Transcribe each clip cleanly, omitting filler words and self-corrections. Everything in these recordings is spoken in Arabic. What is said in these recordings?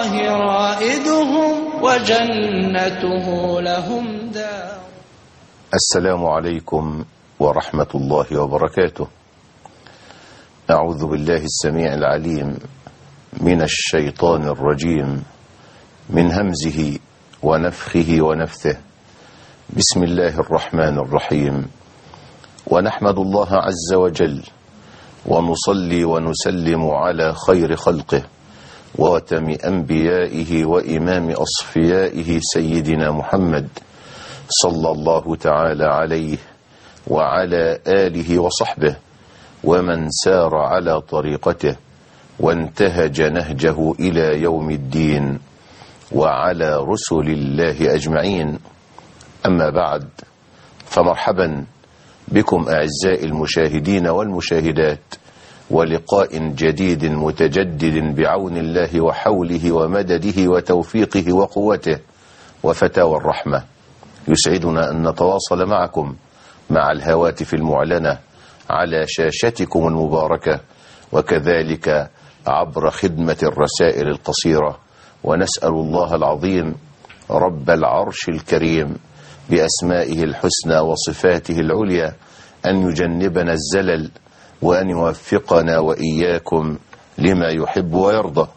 الله رائدهم وجنته لهم دار. السلام عليكم ورحمة الله وبركاته. أعوذ بالله السميع العليم من الشيطان الرجيم من همزه ونفخه ونفثه. بسم الله الرحمن الرحيم. ونحمد الله عز وجل ونصلي ونسلم على خير خلقه ووتم أنبيائه وإمام أصفيائه سيدنا محمد صلى الله تعالى عليه وعلى آله وصحبه ومن سار على طريقته وانتهج نهجه إلى يوم الدين وعلى رسل الله أجمعين. أما بعد، فمرحبا بكم أعزائي المشاهدين والمشاهدات، ولقاء جديد متجدد بعون الله وحوله ومدده وتوفيقه وقوته وفتاوى الرحمة. يسعدنا أن نتواصل معكم مع الهواتف المعلنة على شاشتكم المباركة، وكذلك عبر خدمة الرسائل القصيرة. ونسأل الله العظيم رب العرش الكريم بأسمائه الحسنى وصفاته العليا أن يجنبنا الزلل وأن يوفقنا وإياكم لما يحب ويرضى.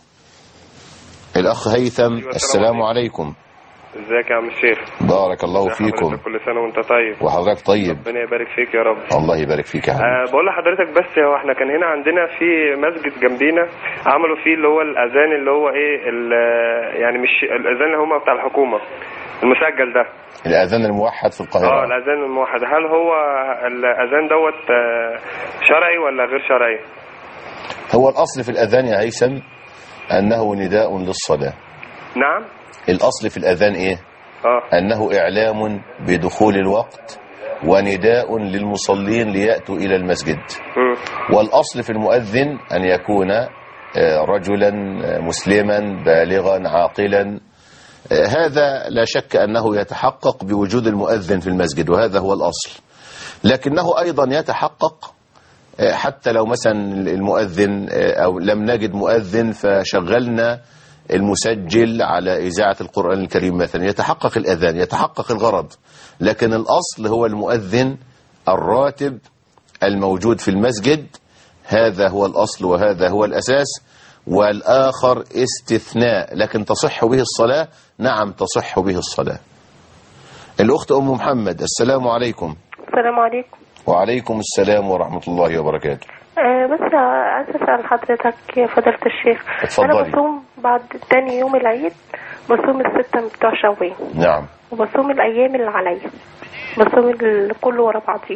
الأخ هيثم، السلام عليكم. ازيك يا عم الشيخ؟ بارك الله فيكم. كل سنة وانت طيب. وحضرتك طيب. ربنا يبارك فيك يا رب. الله يبارك فيك يا حبيبي. بقول لحضرتك بس، هو احنا كان هنا عندنا في مسجد جنبينا عملوا فيه اللي هو الاذان اللي هو ايه، يعني مش الاذان اللي هم بتاع الحكومة المسجل ده، الأذان الموحد في القاهرة. الأذان الموحد. هل هو الأذان دوت شرعي ولا غير شرعي؟ هو الأصل في الأذان يا هيثم أنه نداء للصلاة. نعم. الأصل في الأذان إيه؟ أنه إعلام بدخول الوقت ونداء للمصلين ليأتوا إلى المسجد. والأصل في المؤذن أن يكون رجلا مسلما بالغا عاقلا. هذا لا شك أنه يتحقق بوجود المؤذن في المسجد، وهذا هو الأصل. لكنه أيضا يتحقق حتى لو مثلا المؤذن أو لم نجد مؤذن فشغلنا المسجل على إذاعة القرآن الكريم مثلا، يتحقق الأذان، يتحقق الغرض. لكن الأصل هو المؤذن الراتب الموجود في المسجد، هذا هو الأصل وهذا هو الأساس، والآخر استثناء. لكن تصح به الصلاة؟ نعم تصح به الصلاة. الأخت أم محمد، السلام عليكم. السلام عليكم. وعليكم السلام ورحمة الله وبركاته. بس عايز أسأل حضرتك يا فضيلة الشيخ. اتفضلي. أنا بصوم بعد تاني يوم العيد، بصوم الستة بتوع شوال. نعم. وبصوم الأيام اللي عليا، بصوم كله ورا بعضيه.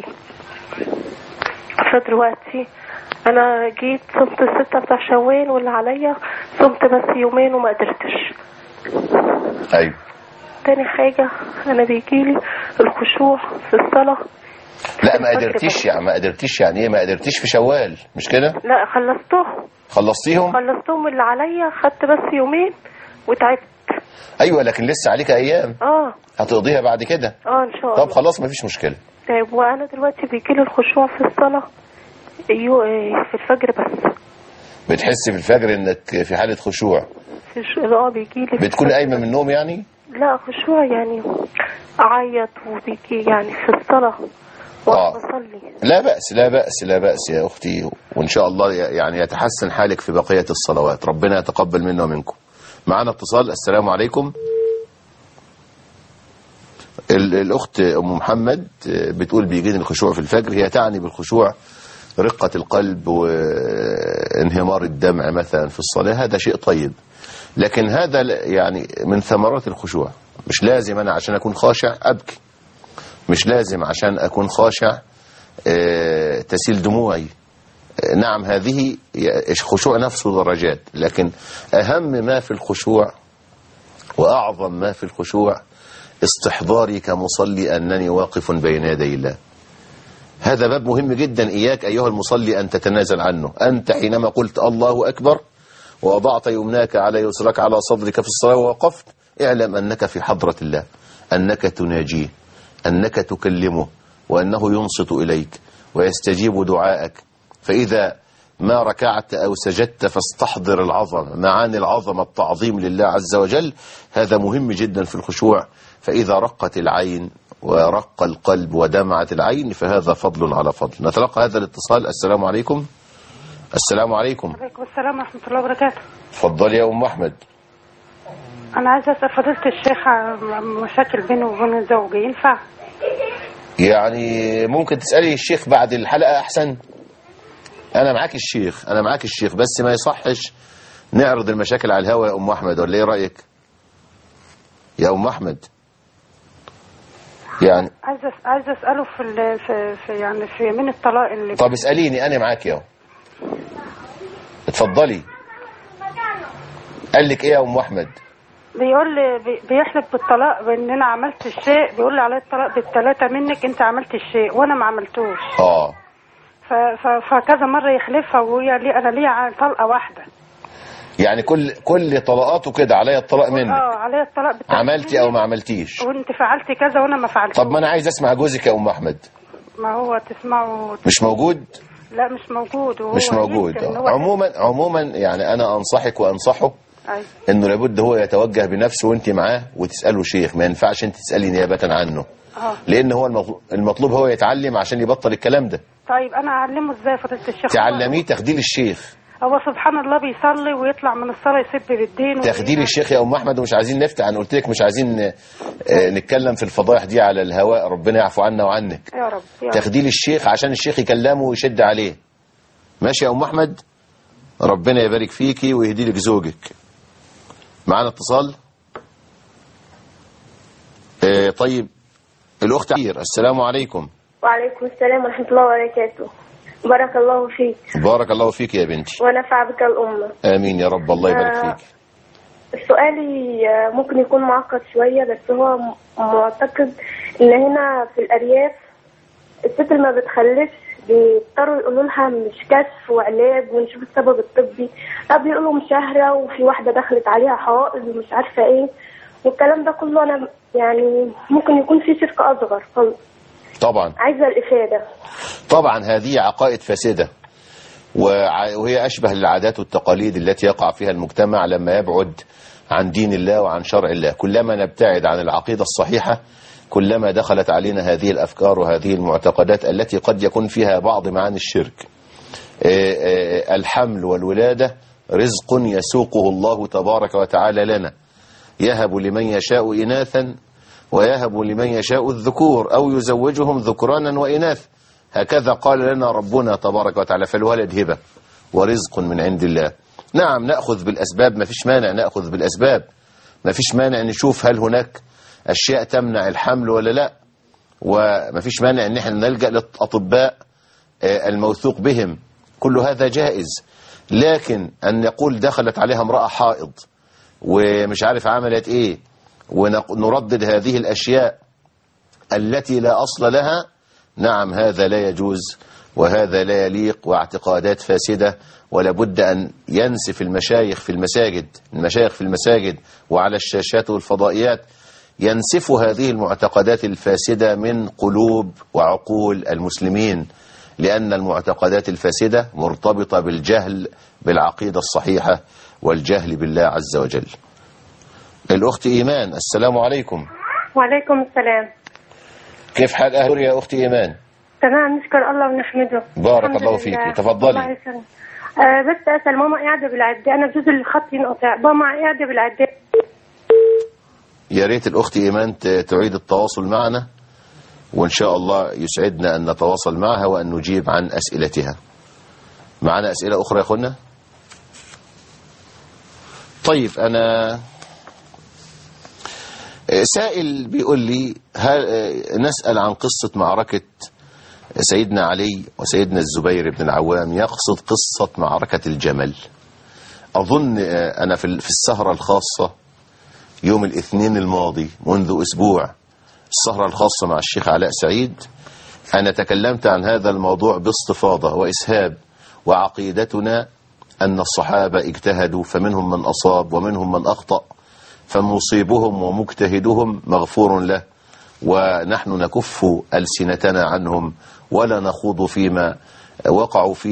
فدلوقتي أنا جيت صمت الستة بتوع شوال واللي عليا صمت بس يومين وما قدرتش. أيوة. تاني حاجة أنا بيجيلي الخشوع في الصلاة. لا ما قدرتيش، يعني ما قدرتيش يعني ايه؟ ما قدرتيش في شوال، مش كده؟ لا خلصتهم. خلصتيهم اللي عليا، خدت بس يومين وتعبت. ايوه، لكن لسه عليك ايام هتقضيها بعد كده. ان شاء الله. طب خلاص ما فيش مشكله. طيب وانا دلوقتي بيجيلي الخشوع في الصلاه في الفجر بس. بتحسي في الفجر انك في حاله خشوع؟ بيجيلي. بتكون قايمه من النوم يعني؟ لا خشوع يعني اعيط وبيجي يعني في الصلاه وأصلي. لا بأس لا بأس لا بأس يا أختي، وإن شاء الله يعني يتحسن حالك في بقية الصلوات. ربنا يتقبل منا ومنكم. معنا اتصال. السلام عليكم. الأخت أم محمد بتقول بيجيني الخشوع في الفجر. هي تعني بالخشوع رقة القلب وانهمار الدمع مثلا في الصلاة، هذا شيء طيب، لكن هذا يعني من ثمرات الخشوع. مش لازم أنا عشان أكون خاشع أبكي، مش لازم عشان أكون خاشع تسيل دموعي. نعم هذه خشوع نفسه درجات، لكن أهم ما في الخشوع وأعظم ما في الخشوع استحضاري كمصلي أنني واقف بين يدي الله. هذا باب مهم جدا، إياك أيها المصلي أن تتنازل عنه. أنت حينما قلت الله أكبر ووضعت يمناك على يسرك على صدرك في الصلاة ووقفت، اعلم أنك في حضرة الله، أنك تناجيه، أنك تكلمه، وأنه ينصت إليك ويستجيب دعائك. فإذا ما ركعت أو سجدت فاستحضر العظمة، معاني العظمة التعظيم لله عز وجل، هذا مهم جدا في الخشوع. فإذا رقت العين ورق القلب ودمعت العين فهذا فضل على فضل. نتلقى هذا الاتصال. السلام عليكم. السلام عليكم. وعليكم السلام ورحمة الله وبركاته. اتفضلي يا أم أحمد. أنا عايزة أسأل فضيلة الشيخ مشاكل بيني وبين زوجي، ينفع؟ يعني ممكن تسألي الشيخ بعد الحلقة أحسن. أنا معاك الشيخ، أنا معاك الشيخ، بس ما يصحش نعرض المشاكل على الهوا يا أم أحمد، ولا إيه رأيك يا أم أحمد؟ يعني عايزة أسأله في يمين الطلاق اللي. طب اسأليني، أنا معاك يا اتفضلي. قال لك إيه يا أم أحمد؟ بيقول لي بيحلف بالطلاق بان انا عملت الشيء، بيقول لي على الطلاق بالثلاثه منك، انت عملت الشيء وانا ما عملتوش. فكذا مره يحلفها وهي لي انا ليا طلقه واحده. يعني كل طلقاته كده عليا الطلاق منك. عليا الطلاق عملتي او ما عملتيش، وانت فعلتي كذا وانا ما فعلتوش. طب ما انا عايز اسمع جوزك يا ام احمد. ما هو تسمعه مش موجود. لا مش موجود. وهو مش موجود. عموما يعني انا انصحك وانصحه انه لابد هو يتوجه بنفسه وانت معاه وتساله شيخ، ما ينفعش انت تسالي نيابه عنه. لان هو المطلوب هو يتعلم عشان يبطل الكلام ده. طيب انا اعلمه ازاي فضيله الشيخ؟ تعلميه تخدير الشيخ. هو سبحان الله بيصلي ويطلع من الصلاه يسب بالدين. تخدير الشيخ يا ام احمد، ومش عايزين نفتح. انا قلت لك مش عايزين نتكلم في الفضائح دي على الهواء، ربنا يعفو عنا وعنك. يا رب. تخدير الشيخ عشان الشيخ يكلمه ويشد عليه. ماشي يا ام احمد، ربنا يبارك فيكي ويهدي لك زوجك. معانا اتصال. طيب الاخت عير. السلام عليكم. وعليكم السلام ورحمه الله وبركاته. بارك الله فيك. بارك الله فيك يا بنتي. ونفع بك الامه. امين يا رب. الله يبارك فيك. سؤالي ممكن يكون معقد شويه، بس هو معتقد ان هنا في الارياف الست اللي ما بتخلفش بيضطروا يقولوا لها مش كشف وعلاج ونشوف السبب الطبي، او بيقولوا مشاهره وفي واحده دخلت عليها حائض ومش عارفه ايه، والكلام ده كله انا يعني ممكن يكون في شرك اصغر. طبعا عايزه الافاده. طبعا هذه عقائد فاسده، وهي اشبه للعادات والتقاليد التي يقع فيها المجتمع لما يبعد عن دين الله وعن شرع الله. كلما نبتعد عن العقيده الصحيحه كلما دخلت علينا هذه الأفكار وهذه المعتقدات التي قد يكون فيها بعض معاني الشرك. الحمل والولادة رزق يسوقه الله تبارك وتعالى لنا، يهب لمن يشاء إناثا ويهب لمن يشاء الذكور أو يزوجهم ذكرانا وإناث، هكذا قال لنا ربنا تبارك وتعالى. فالولد هبة ورزق من عند الله. نعم نأخذ بالأسباب، ما فيش مانع نأخذ بالأسباب، ما فيش مانع نشوف هل هناك أشياء تمنع الحمل ولا لا، وما فيش مانع ان احنا نلجأ للأطباء الموثوق بهم، كل هذا جائز. لكن أن نقول دخلت عليها امرأة حائض ومش عارف عملت ايه ونردد هذه الأشياء التي لا أصل لها، نعم هذا لا يجوز وهذا لا يليق، واعتقادات فاسدة. ولا بد أن ينسف المشايخ في المساجد وعلى الشاشات والفضائيات ينسف هذه المعتقدات الفاسدة من قلوب وعقول المسلمين، لأن المعتقدات الفاسدة مرتبطة بالجهل بالعقيدة الصحيحة والجهل بالله عز وجل. الأخت إيمان. السلام عليكم. وعليكم السلام. كيف حال أهل يا أخت إيمان؟ تمام نشكر الله ونحمده. بارك الله فيك. تفضلي. الله يسلمك. بس أسأل ماما قاعدة بالعدة، أنا بجوز الخط ينقطع، ماما قاعدة بالعدة. يا ريت الأخت إيمان تعيد التواصل معنا، وإن شاء الله يسعدنا أن نتواصل معها وأن نجيب عن أسئلتها. معنا أسئلة أخرى يا أخونا؟ طيب أنا سائل بيقول لي نسأل عن قصة معركة سيدنا علي وسيدنا الزبير بن العوام، يقصد قصة معركة الجمل. أظن أنا في السهرة الخاصة يوم الاثنين الماضي منذ أسبوع، السهرة الخاصة مع الشيخ علاء سعيد، أنا تكلمت عن هذا الموضوع باستفاضة وإسهاب. وعقيدتنا أن الصحابة اجتهدوا فمنهم من أصاب ومنهم من أخطأ، فمصيبهم ومجتهدهم مغفور له، ونحن نكف ألسنتنا عنهم ولا نخوض فيما وقعوا فيه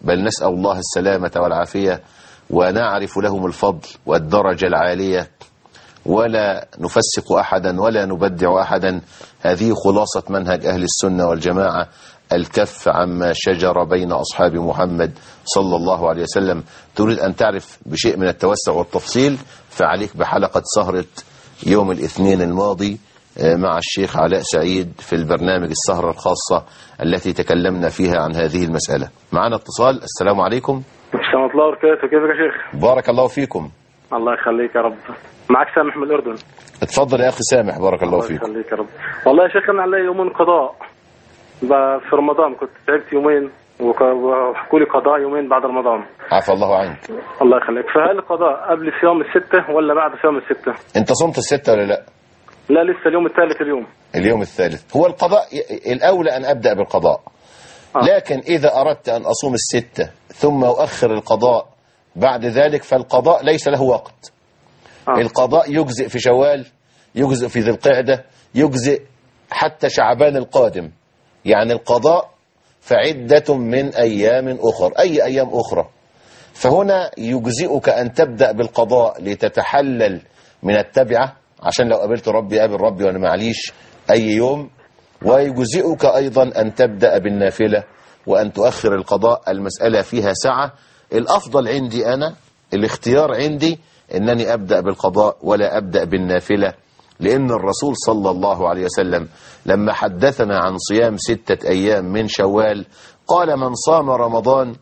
بل نسأل الله السلامة والعافية، ونعرف لهم الفضل والدرجة العالية، ولا نفسق أحدا ولا نبدع أحدا. هذه خلاصة منهج أهل السنة والجماعة، الكف عما شجر بين أصحاب محمد صلى الله عليه وسلم. تريد أن تعرف بشيء من التوسع والتفصيل، فعليك بحلقة سهرة يوم الاثنين الماضي مع الشيخ علاء سعيد في البرنامج السهرة الخاصة التي تكلمنا فيها عن هذه المسألة. معنا اتصال. السلام عليكم. السلام الله وبركاته. كيفك يا شيخ؟ بارك الله فيكم. الله يخليك يا رب. معك سامح من الأردن. اتفضل يا أخي سامح. بارك الله فيكم. الله يخليك يا رب. والله يا شيخ أنا علي يومين قضاء في رمضان، كنت تعبت يومين وحكوا لي قضاء يومين بعد رمضان. عفى الله عنك. الله يخليك. فهل القضاء قبل صيام الستة ولا بعد صيام الستة؟ أنت صمت الستة ولا لا؟ لا لسه اليوم الثالث. اليوم الثالث. هو القضاء الأولى أن أبدأ بالقضاء. لكن إذا أردت أن أصوم الستة ثم أؤخر القضاء بعد ذلك فالقضاء ليس له وقت. القضاء يجزئ في شوال، يجزئ في ذي القعدة، يجزئ حتى شعبان القادم. يعني القضاء فعدة من أيام أخرى، أي أيام أخرى. فهنا يجزئك أن تبدأ بالقضاء لتتحلل من التبعة، عشان لو قابلت ربي قابل ربي وأنا معليش أي يوم. ويجزئك أيضا أن تبدأ بالنافلة وأن تؤخر القضاء. المسألة فيها سعة. الأفضل عندي أنا، الاختيار عندي أنني أبدأ بالقضاء ولا أبدأ بالنافلة، لأن الرسول صلى الله عليه وسلم لما حدثنا عن صيام 6 أيام من شوال قال: من صام رمضان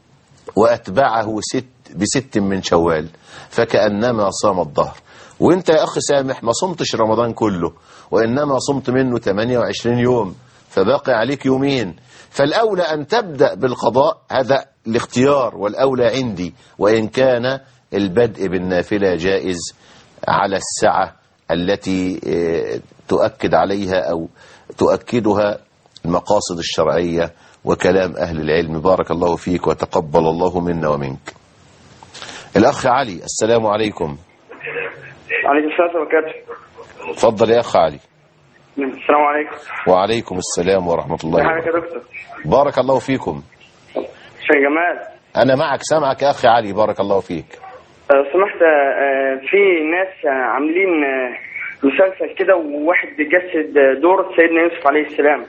وأتبعه ب6 من شوال فكأنما صام الدهر. وانت يا أخي سامح ما صمتش رمضان كله، وإنما صمت منه 28 يوم، فباقي عليك يومين. فالأولى أن تبدأ بالقضاء، هذا الاختيار والأولى عندي، وإن كان البدء بالنافلة جائز على السعة التي تؤكد عليها أو تؤكدها المقاصد الشرعية وكلام أهل العلم. بارك الله فيك وتقبل الله منا ومنك. الأخ علي. السلام عليكم. عليكم السلام وبركاته. تفضل يا أخ علي. السلام عليكم. وعليكم السلام ورحمة الله وبركاته. بارك الله فيكم. شيخ جمال. أنا معك سامعك يا أخي علي. بارك الله فيك. سمحت، في ناس عاملين مسلسل كده وواحد بيجسد دور سيدنا يوسف عليه السلام.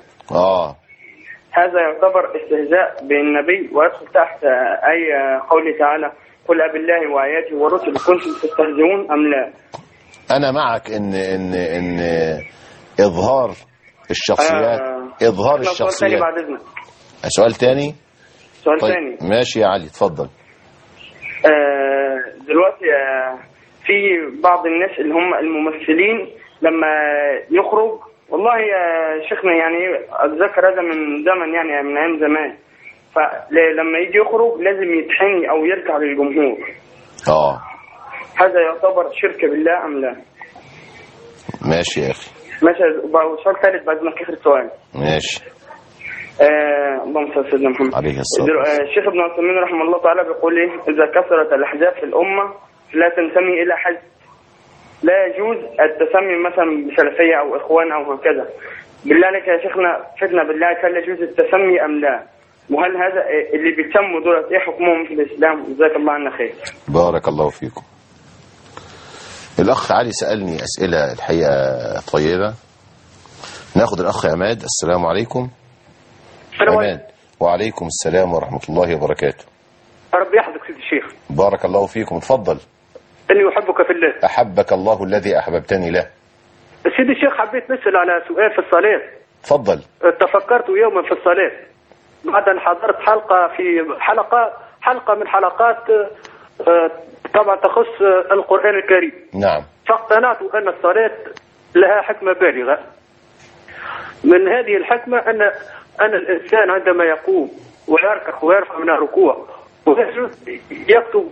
هذا يعتبر استهزاء بالنبي ويدخل تحت أي قوله تعالى: قل أبالله وآياته ورسله كنتم تستهزئون أم لا؟ أنا معك إن إظهار الشخصيات إظهار الشخصيات. سؤال ثاني بعد إذنك. سؤال ثاني. سؤال طيب ثاني. ماشي يا علي اتفضل. دلوقتي في بعض الناس اللي هم الممثلين لما يخرج، والله يا شيخنا يعني أتذكر هذا من زمن، يعني من أيام زمان، فلما يجي يخرج لازم يتحني أو يركع للجمهور. هذا يعتبر شرك بالله أم لا؟ ماشي يا أخي. ماشي. وسؤال ثالث بعد ما آخر سؤال. ماشي. اللهم صل على سيدنا محمد عليه الصلاة والسلام. الشيخ ابن عثيمين رحمه الله تعالى بيقول إيه: إذا كثرت الأحزاب في الأمة لا تنتمي إلى حزب. لا يجوز التسمي مثلا بسلفية أو إخوان أو هكذا. بالله عليك يا شيخنا فتنا بالله، هل يجوز التسمي أم لا؟ وهل هذا اللي بيتسموا دولت إيه حكمهم في الإسلام؟ جزاك الله عنا خير. بارك الله فيكم. الأخ علي سألني أسئلة الحقيقة طيبة. ناخد الأخ عماد. السلام عليكم. عماد. وعليكم السلام ورحمة الله وبركاته. ربي يحفظك سيدي الشيخ. بارك الله فيكم. اتفضل. إني أحبك في الله. أحبك الله الذي أحببتني له. سيدي الشيخ حبيت نسأل على سؤال في الصلاة. تفضل. تفكرت يوما في الصلاة بعد أن حضرت حلقة من حلقات طبعا تخص القرآن الكريم. نعم. فاقتنعت أن الصلاة لها حكمة بالغة. من هذه الحكمة أن الإنسان عندما يقوم ويركع ويرفع من الركوع يكتب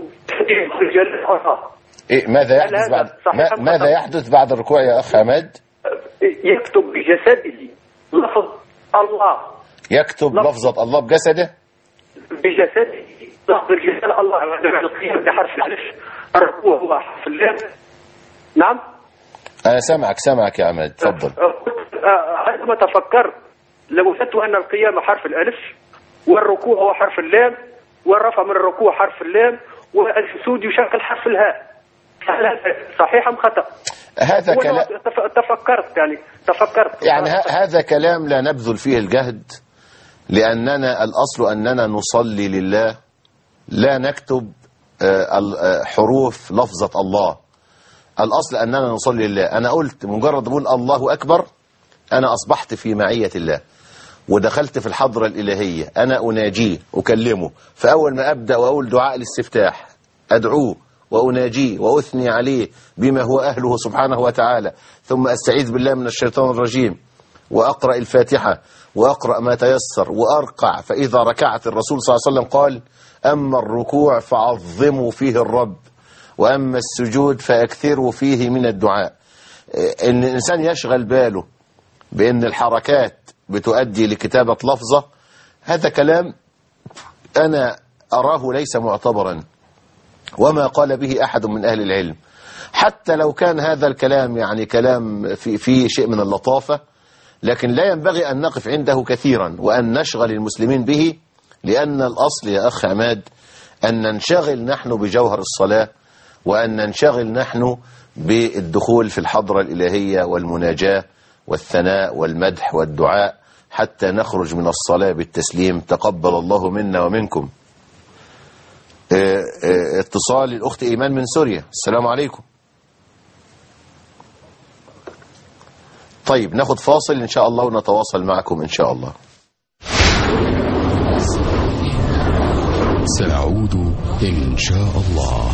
ماذا يحدث بعد ماذا يحدث بعد الركوع يا أخ عماد؟ يكتب بجسده لفظ الله. يكتب لفظة الله بجسده؟ بجسده لفظ الجسد الله. عندما القيام بحرف الألف، الركوع هو حرف اللام. نعم أنا سامعك يا عماد. تفضل. عندما تفكرت لو وجدت أن القيام حرف الألف والركوع هو حرف اللام، والرفع من الركوع حرف اللام، والسجود يشكل حرف الهاء. هل هذا صحيح أم خطأ؟ هذا كلام تفكرت يعني هذا كلام لا نبذل فيه الجهد، لأننا الأصل أننا نصلي لله، لا نكتب حروف لفظة الله. الأصل أننا نصلي لله. أنا قلت مجرد أقول الله أكبر أنا أصبحت في معية الله، ودخلت في الحضرة الإلهية، أنا أناجيه أكلمه. فأول ما أبدأ وأقول دعاء الاستفتاح أدعوه وأناجيه وأثني عليه بما هو أهله سبحانه وتعالى، ثم أستعيذ بالله من الشيطان الرجيم، وأقرأ الفاتحة وأقرأ ما تيسر وأرقع. فإذا ركعت الرسول صلى الله عليه وسلم قال: أما الركوع فعظموا فيه الرب، وأما السجود فأكثروا فيه من الدعاء. إن الإنسان يشغل باله بأن الحركات بتؤدي لكتابة لفظة، هذا كلام أنا أراه ليس معتبرا، وما قال به أحد من أهل العلم. حتى لو كان هذا الكلام يعني كلام فيه شيء من اللطافة، لكن لا ينبغي أن نقف عنده كثيرا وأن نشغل المسلمين به، لأن الأصل يا أخ عماد أن ننشغل نحن بجوهر الصلاة، وأن ننشغل نحن بالدخول في الحضرة الإلهية والمناجاة والثناء والمدح والدعاء، حتى نخرج من الصلاة بالتسليم. تقبل الله منا ومنكم. اتصال الأخت إيمان من سوريا. السلام عليكم. طيب ناخد فاصل إن شاء الله ونتواصل معكم إن شاء الله. سنعود إن شاء الله.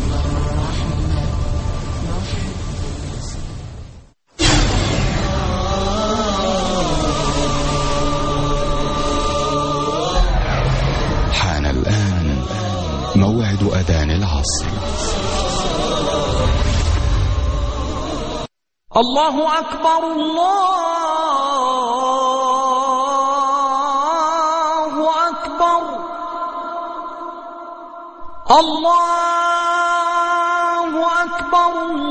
حان الآن موعد أذان العصر. الله أكبر الله أكبر الله أكبر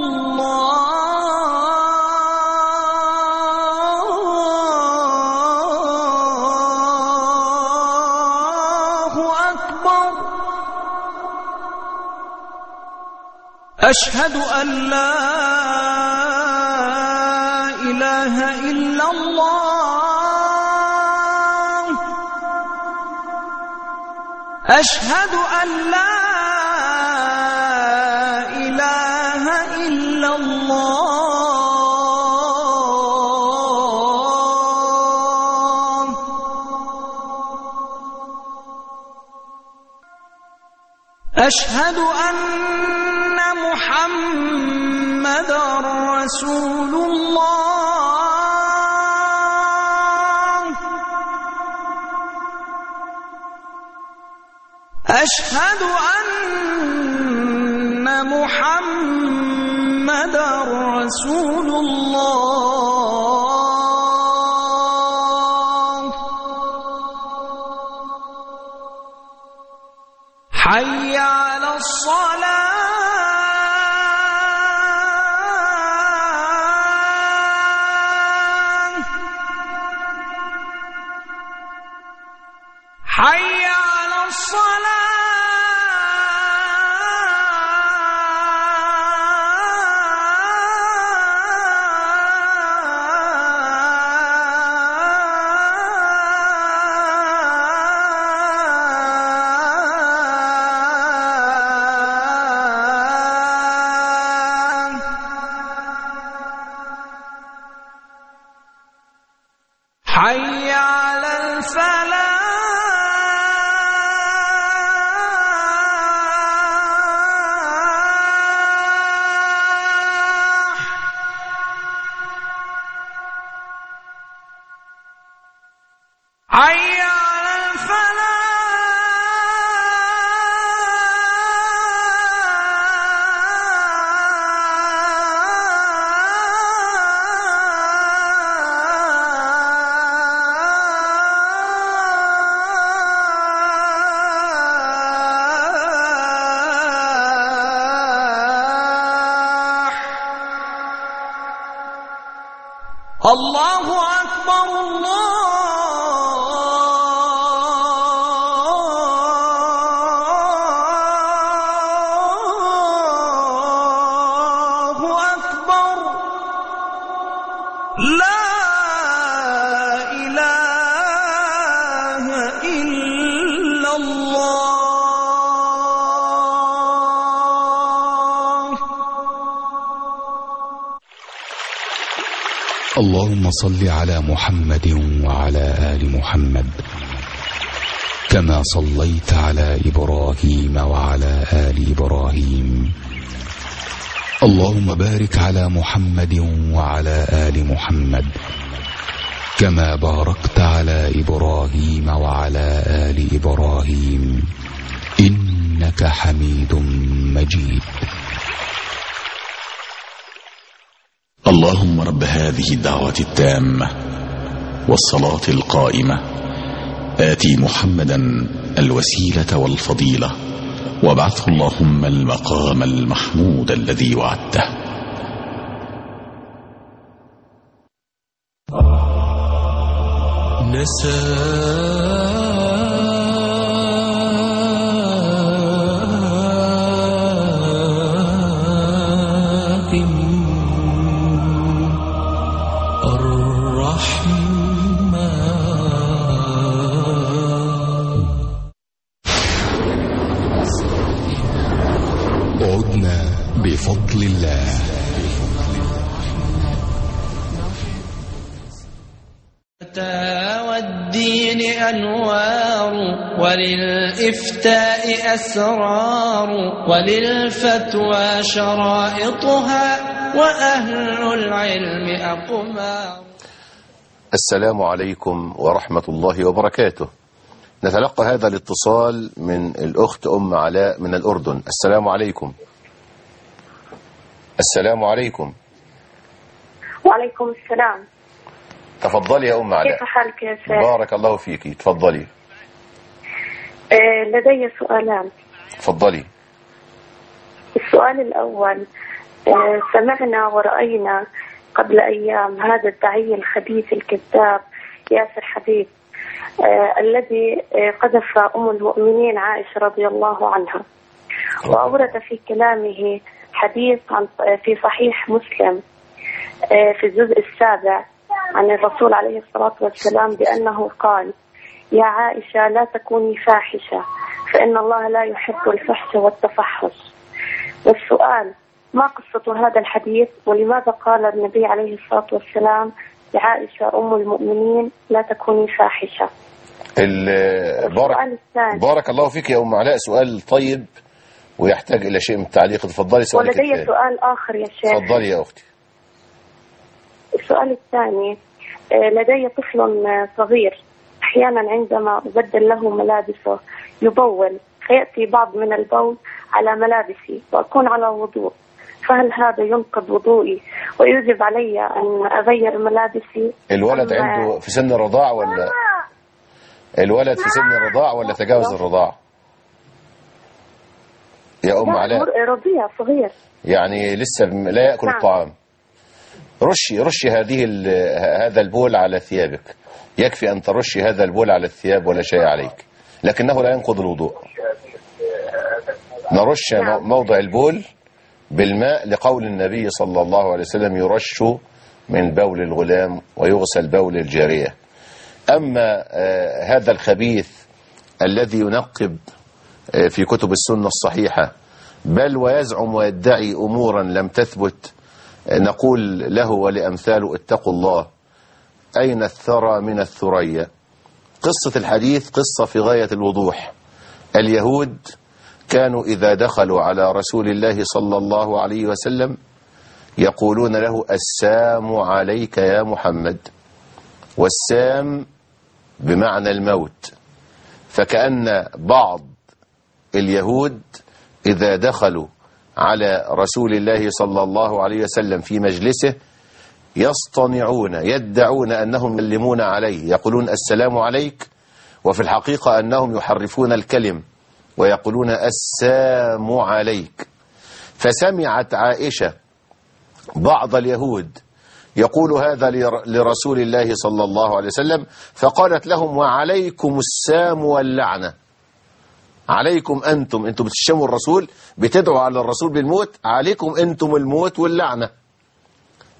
الله أكبر. أشهد أن لا إله إلا الله. أشهد أن لا إله إلا الله. أشهد أن محمد رسول الله. أشهد أن محمد رسول الله. حي على الصلاة. حي على الصلاة. حي على الفلاح. حي على الفلاح. الله أكبر الله لا إله إلا الله. اللهم صل على محمد وعلى آل محمد كما صليت على إبراهيم وعلى آل إبراهيم. اللهم بارك على محمد وعلى آل محمد كما باركت على إبراهيم وعلى آل إبراهيم إنك حميد مجيد. اللهم رب هذه الدعوة التامة والصلاة القائمة آتي محمدا الوسيلة والفضيلة وابعثه اللهم المقام المحمود الذي وعدته. عدنا بفضل الله. والدين أنوار وللإفتاء أسرار وللفتوى شرائطها وأهل العلم أقمار. السلام عليكم ورحمة الله وبركاته. نتلقى هذا الاتصال من الأخت أم علاء من الأردن. السلام عليكم. السلام عليكم. وعليكم السلام. تفضلي يا أم علاء. كيف حالك يا شيخ؟ بارك الله فيك. تفضلي. لدي سؤالان. تفضلي. السؤال الأول، سمعنا ورأينا قبل أيام هذا الداعية الخبيث الكذاب ياسر حبيب الذي قذف أم المؤمنين عائشة رضي الله عنها، وأورد في كلامه حديث في صحيح مسلم في الجزء 7 عن الرسول عليه الصلاة والسلام بأنه قال: يا عائشة لا تكوني فاحشة فإن الله لا يحب الفحش والتفحش. والسؤال: ما قصة هذا الحديث ولماذا قال النبي عليه الصلاة والسلام لعائشة أم المؤمنين لا تكوني فاحشة؟ بارك الله فيك يا أم علاء. سؤال طيب ويحتاج إلى شيء من التعليق. تفضلي سؤالك الثاني. ولدي سؤال آخر يا شيخ. تفضلي يا أختي. السؤال الثاني، لدي طفل صغير أحيانا عندما أبدل له ملابسه يبول، فيأتي بعض من البول على ملابسي وأكون على وضوء، فهل هذا ينقض وضوئي ويجب علي أن أغير ملابسي؟ الولد عنده في سن الرضاع ولا الولد في سن الرضاع ولا تجاوز الرضاع يا أم علاء؟ رضيع صغير يعني لسه لا يأكل الطعام. رشي هذا البول على ثيابك. يكفي أن ترشي هذا البول على الثياب ولا شيء عليك، لكنه لا ينقض الوضوء. نرش موضع البول بالماء لقول النبي صلى الله عليه وسلم: يرش من بول الغلام ويغسل بول الجارية. أما هذا الخبيث الذي ينقب في كتب السنة الصحيحة بل ويزعم ويدعي أمورا لم تثبت، نقول له ولأمثاله: اتقوا الله، أين الثرى من الثريا. قصة الحديث قصة في غاية الوضوح. اليهود كانوا إذا دخلوا على رسول الله صلى الله عليه وسلم يقولون له: السام عليك يا محمد. والسام بمعنى الموت. فكأن بعض اليهود إذا دخلوا على رسول الله صلى الله عليه وسلم في مجلسه يصطنعون يدعون أنهم يسلمون عليه، يقولون السلام عليك، وفي الحقيقة أنهم يحرفون الكلم ويقولون السام عليك. فسمعت عائشة بعض اليهود يقول هذا لرسول الله صلى الله عليه وسلم، فقالت لهم: وعليكم السام واللعنة. عليكم أنتم بتشتموا الرسول، بتدعوا على الرسول بالموت، عليكم أنتم الموت واللعنة.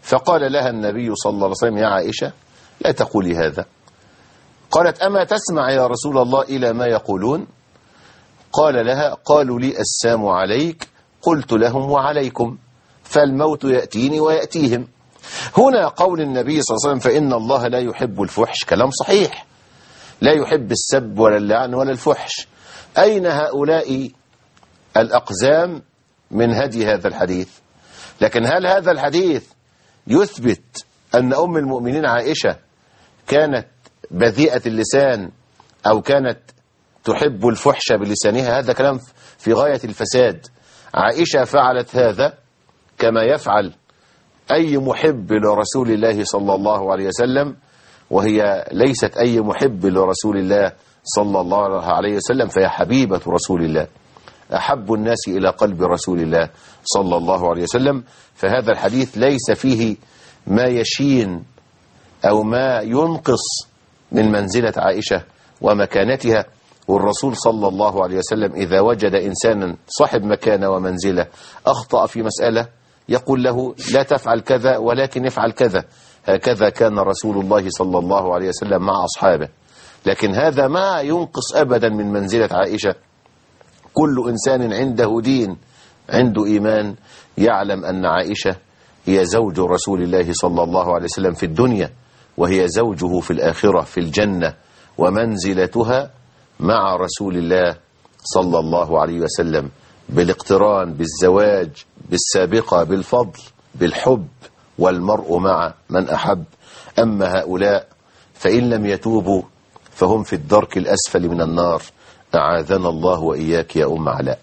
فقال لها النبي صلى الله عليه وسلم: يا عائشة لا تقولي هذا. قالت: أما تسمع يا رسول الله إلى ما يقولون؟ قال لها: قالوا لي السام عليك. قلت لهم: وعليكم، فالموت يأتيني ويأتيهم. هنا قول النبي صلى الله عليه وسلم: فإن الله لا يحب الفحش، كلام صحيح، لا يحب السب ولا اللعن ولا الفحش. أين هؤلاء الأقزام من هدي هذا الحديث؟ لكن هل هذا الحديث يثبت أن أم المؤمنين عائشة كانت بذيئة اللسان أو كانت تحب الفحش بلسانها؟ هذا كلام في غاية الفساد. عائشة فعلت هذا كما يفعل أي محب لرسول الله صلى الله عليه وسلم، وهي ليست أي محب لرسول الله صلى الله عليه وسلم، فهي حبيبة رسول الله، أحب الناس إلى قلب رسول الله صلى الله عليه وسلم. فهذا الحديث ليس فيه ما يشين أو ما ينقص من منزلة عائشة ومكانتها. والرسول صلى الله عليه وسلم إذا وجد إنسانا صاحب مكانة ومنزلة أخطأ في مسألة يقول له: لا تفعل كذا ولكن افعل كذا. هكذا كان رسول الله صلى الله عليه وسلم مع أصحابه. لكن هذا ما ينقص أبدا من منزلة عائشة. كل إنسان عنده دين، عنده إيمان، يعلم أن عائشة هي زوج رسول الله صلى الله عليه وسلم في الدنيا، وهي زوجه في الآخرة في الجنة، ومنزلتها مع رسول الله صلى الله عليه وسلم بالاقتران، بالزواج، بالسابقة، بالفضل، بالحب، والمرء مع من أحب. أما هؤلاء فإن لم يتوبوا فهم في الدرك الأسفل من النار، أعاذنا الله وإياك يا أم علاء.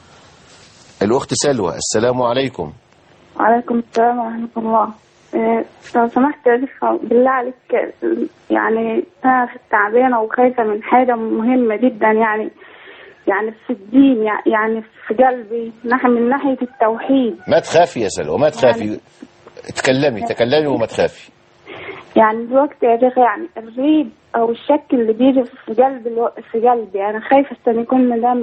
الأخت سلوى، السلام عليكم. وعليكم السلام ورحمة الله. لو سمحت يا شيخ بالله عليك، يعني أنا تعبانة وخايفة من حاجة مهمة جدا، يعني في الدين، يعني في قلبي من ناحية التوحيد. ما تخافي يا سلوى، ما تخافي، تكلمي وما تخافي. يعني دلوقتي يا شيخ، يعني الريب أو الشك اللي بيجي في قلبي، أنا خايفة أن يكون ده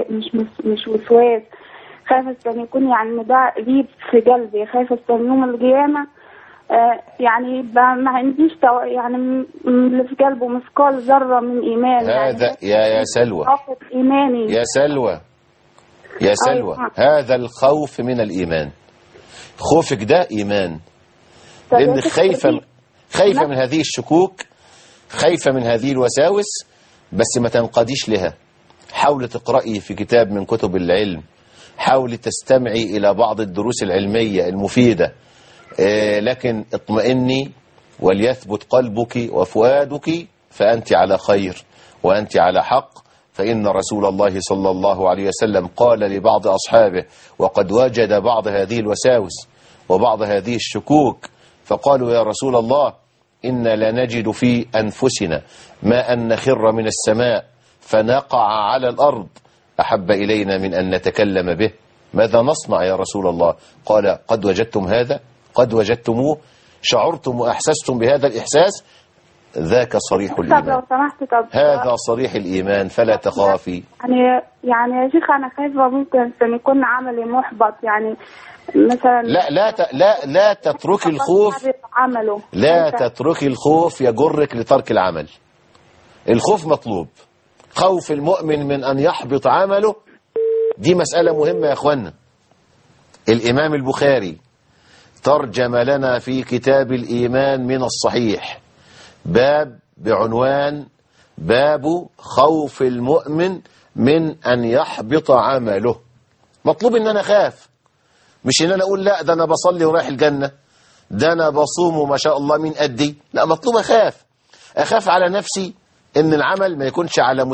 مش وسواس، خايفة أن يكون يعني ده ريب في قلبي، خايفة أن يوم القيامة يعني ما عنديش يعني اللي في قلبه مثقال ذرة من إيمان. هذا يعني يا سلوى، إيماني يا سلوى، يا سلوى، هذا الخوف من الإيمان. خوفك ده إيمان، لأنك خايفة من هذه الشكوك، خايفة من هذه الوساوس، بس ما تنقديش لها. حاولي تقرأي في كتاب من كتب العلم، حاولي تستمعي إلى بعض الدروس العلمية المفيدة، لكن اطمئني وليثبت قلبك وفؤادك، فأنت على خير وأنت على حق. فإن رسول الله صلى الله عليه وسلم قال لبعض أصحابه وقد وجد بعض هذه الوساوس وبعض هذه الشكوك، فقالوا: يا رسول الله، إنا لا نجد في أنفسنا ما أن نخر من السماء فنقع على الأرض أحب إلينا من أن نتكلم به، ماذا نصنع يا رسول الله؟ قال: قد وجدتم هذا، قد وجدتموه، شعرتم وأحسستم بهذا الإحساس، ذاك صريح الإيمان. طب لو سمحت، هذا صريح الإيمان، فلا تخافي. يعني يا شيخ أنا خايفة ممكن أن يكون عملي محبط، يعني مثلا لا تتركي الخوف، لا تتركي الخوف يجرك لترك العمل. الخوف مطلوب، خوف المؤمن من أن يحبط عمله، دي مسألة مهمة يا أخوانا. الإمام البخاري ترجم لنا في كتاب الإيمان من الصحيح باب بعنوان: باب خوف المؤمن من أن يحبط عمله. مطلوب إن أنا خاف، مش إن أنا أقول لا ده أنا بصلي ورايح الجنة، ده أنا بصوم وما شاء الله من قدي. لا، مطلوب أخاف على نفسي إن العمل ما يكونش على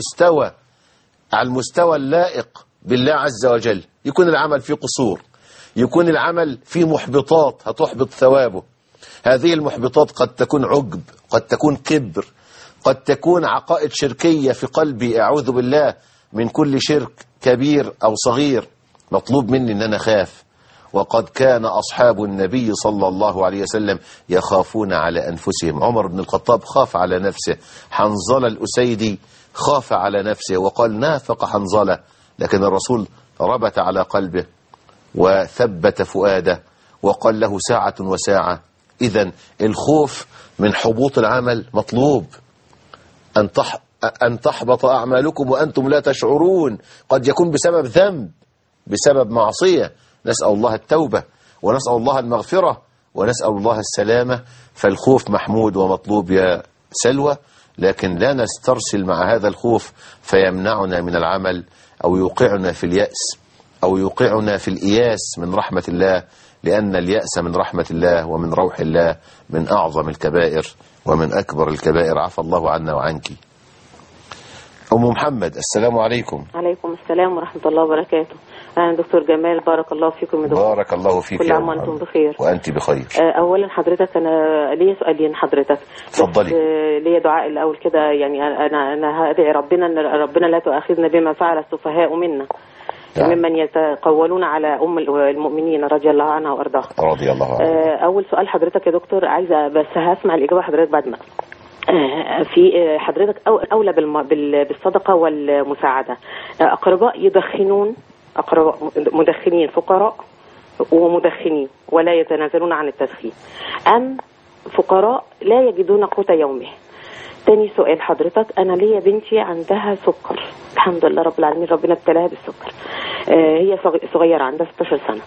المستوى اللائق بالله عز وجل، يكون العمل فيه قصور، يكون العمل فيه محبطات هتحبط ثوابه. هذه المحبطات قد تكون عجب، قد تكون كبر، قد تكون عقائد شركية في قلبي، أعوذ بالله من كل شرك كبير أو صغير. مطلوب مني أن أنا خاف. وقد كان أصحاب النبي صلى الله عليه وسلم يخافون على أنفسهم. عمر بن الخطاب خاف على نفسه، حنظلة الأسيدي خاف على نفسه وقال: نافق حنظلة، لكن الرسول ربط على قلبه وثبت فؤاده وقال له: ساعة وساعة إذن الخوف من حبوط العمل مطلوب. أن تحبط أعمالكم وأنتم لا تشعرون، قد يكون بسبب ذنب، بسبب معصية. نسأل الله التوبة ونسأل الله المغفرة ونسأل الله السلامة. فالخوف محمود ومطلوب يا سلوى، لكن لا نسترسل مع هذا الخوف فيمنعنا من العمل أو يوقعنا في اليأس أو يوقعنا في الإياس من رحمة الله، لأن اليأس من رحمة الله ومن روح الله من أعظم الكبائر ومن أكبر الكبائر. عفى الله عنا وعنك. أم محمد، السلام عليكم. عليكم السلام ورحمة الله وبركاته. أنا دكتور جمال، بارك الله فيكم يا دكتور. بارك الله فيك. كل عام وأنتم بخير. وأنت بخير. أولا حضرتك أنا ليا سؤالين حضرتك. اتفضلي. ليا دعاء الأول كده، يعني أنا هدعي ربنا أن ربنا لا تؤاخذنا بما فعل السفهاء منا ممن يتقولون على أم المؤمنين رضي الله عنها وأرضاها. رضي الله عنها. أول سؤال حضرتك يا دكتور، عايزة بس هسمع الإجابة حضرتك بعد ما في حضرتك أولى بالصدقة والمساعدة. أقرباء يدخنون، أقرباء مدخنين فقراء ومدخنين ولا يتنازلون عن التدخين، أم فقراء لا يجدون قوت يومه؟ تاني سؤال حضرتك، أنا ليا بنتي عندها سكر، الحمد لله رب العالمين ربنا ابتلاها بالسكر. هي صغيرة عندها 16 سنة.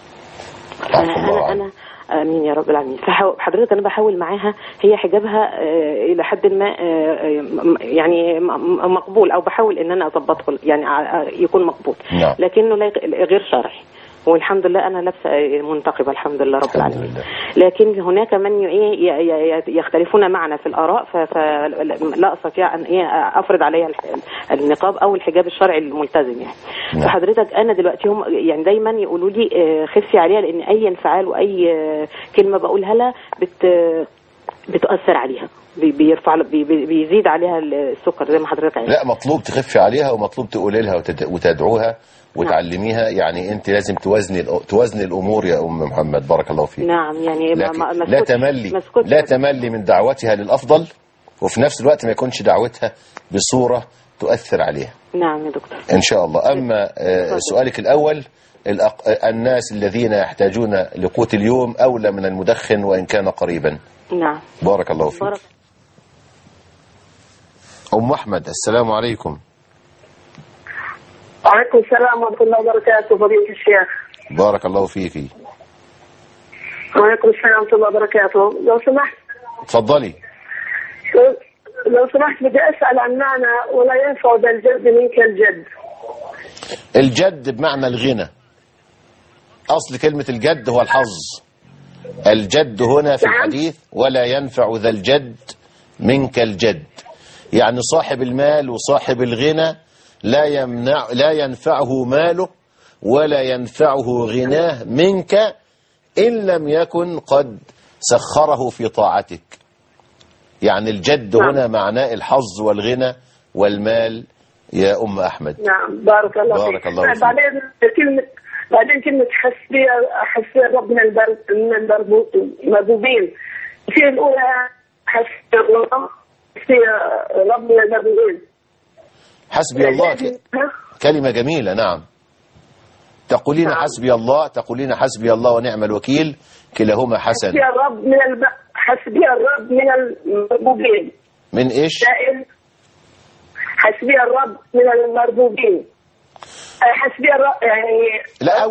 أنا امين يا رب العالمين. فحضرتك انا بحاول معاها، هي حجابها الى حد ما يعني مقبول، او بحاول ان انا اظبطه يعني يكون مقبول، لكنه غير شرعي، والحمد لله انا لابسه منتقبه الحمد لله رب العالمين. لكن هناك من يختلفون معنا في الاراء، فلا استطيع ان افرض عليها النقاب او الحجاب الشرعي الملتزم يعني. فحضرتك انا دلوقتي هم يعني دايما يقولوا لي خفي عليها، لان اي انفعال واي كلمه بقولها لها بتاثر عليها، بيزيد عليها السكر زي ما حضرتك عارف. لا، مطلوب تخفي عليها ومطلوب تقولي لها وتدعوها وتعلميها. يعني انت لازم توازني الامور يا ام محمد، بارك الله فيك. نعم، يعني لا تملي من دعوتها للافضل، وفي نفس الوقت ما يكونش دعوتها بصوره تؤثر عليها. نعم يا دكتور ان شاء الله. اما سؤالك الاول، الناس الذين يحتاجون لقوت اليوم اولى من المدخن وان كان قريبا. نعم، بارك الله فيك. ام احمد، السلام عليكم. وعليكم السلام ورحمة الله وبركاته. فضيلة الشيخ، بارك الله فيك. وعليكم السلام ورحمة الله وبركاته. لو سمحت. تفضلي. لو سمحت بدي أسأل عن معنى ولا ينفع ذا الجد منك الجد. الجد بمعنى الغنى. أصل كلمة الجد هو الحظ. الجد هنا في الحديث ولا ينفع ذا الجد منك الجد، يعني صاحب المال وصاحب الغنى لا ينفعه ماله ولا ينفعه غناه منك إن لم يكن قد سخره في طاعتك. يعني الجد هنا معناه الحظ والغنى والمال يا أم أحمد. نعم، بارك الله فيك. بارك الله فيك. بعدين كلمة حسبي الرب من المربوبين. في الأولى حسبي الله، في رب من المربوبين. حسبي الله كلمة جميلة. نعم، تقولين حسبي الله، تقولين حسبي الله ونعم الوكيل، كلاهما حسن. حسبي الرب من المربوبين. من ايش؟ حسبي الرب من المربوبين. حسبي الرب يعني لا،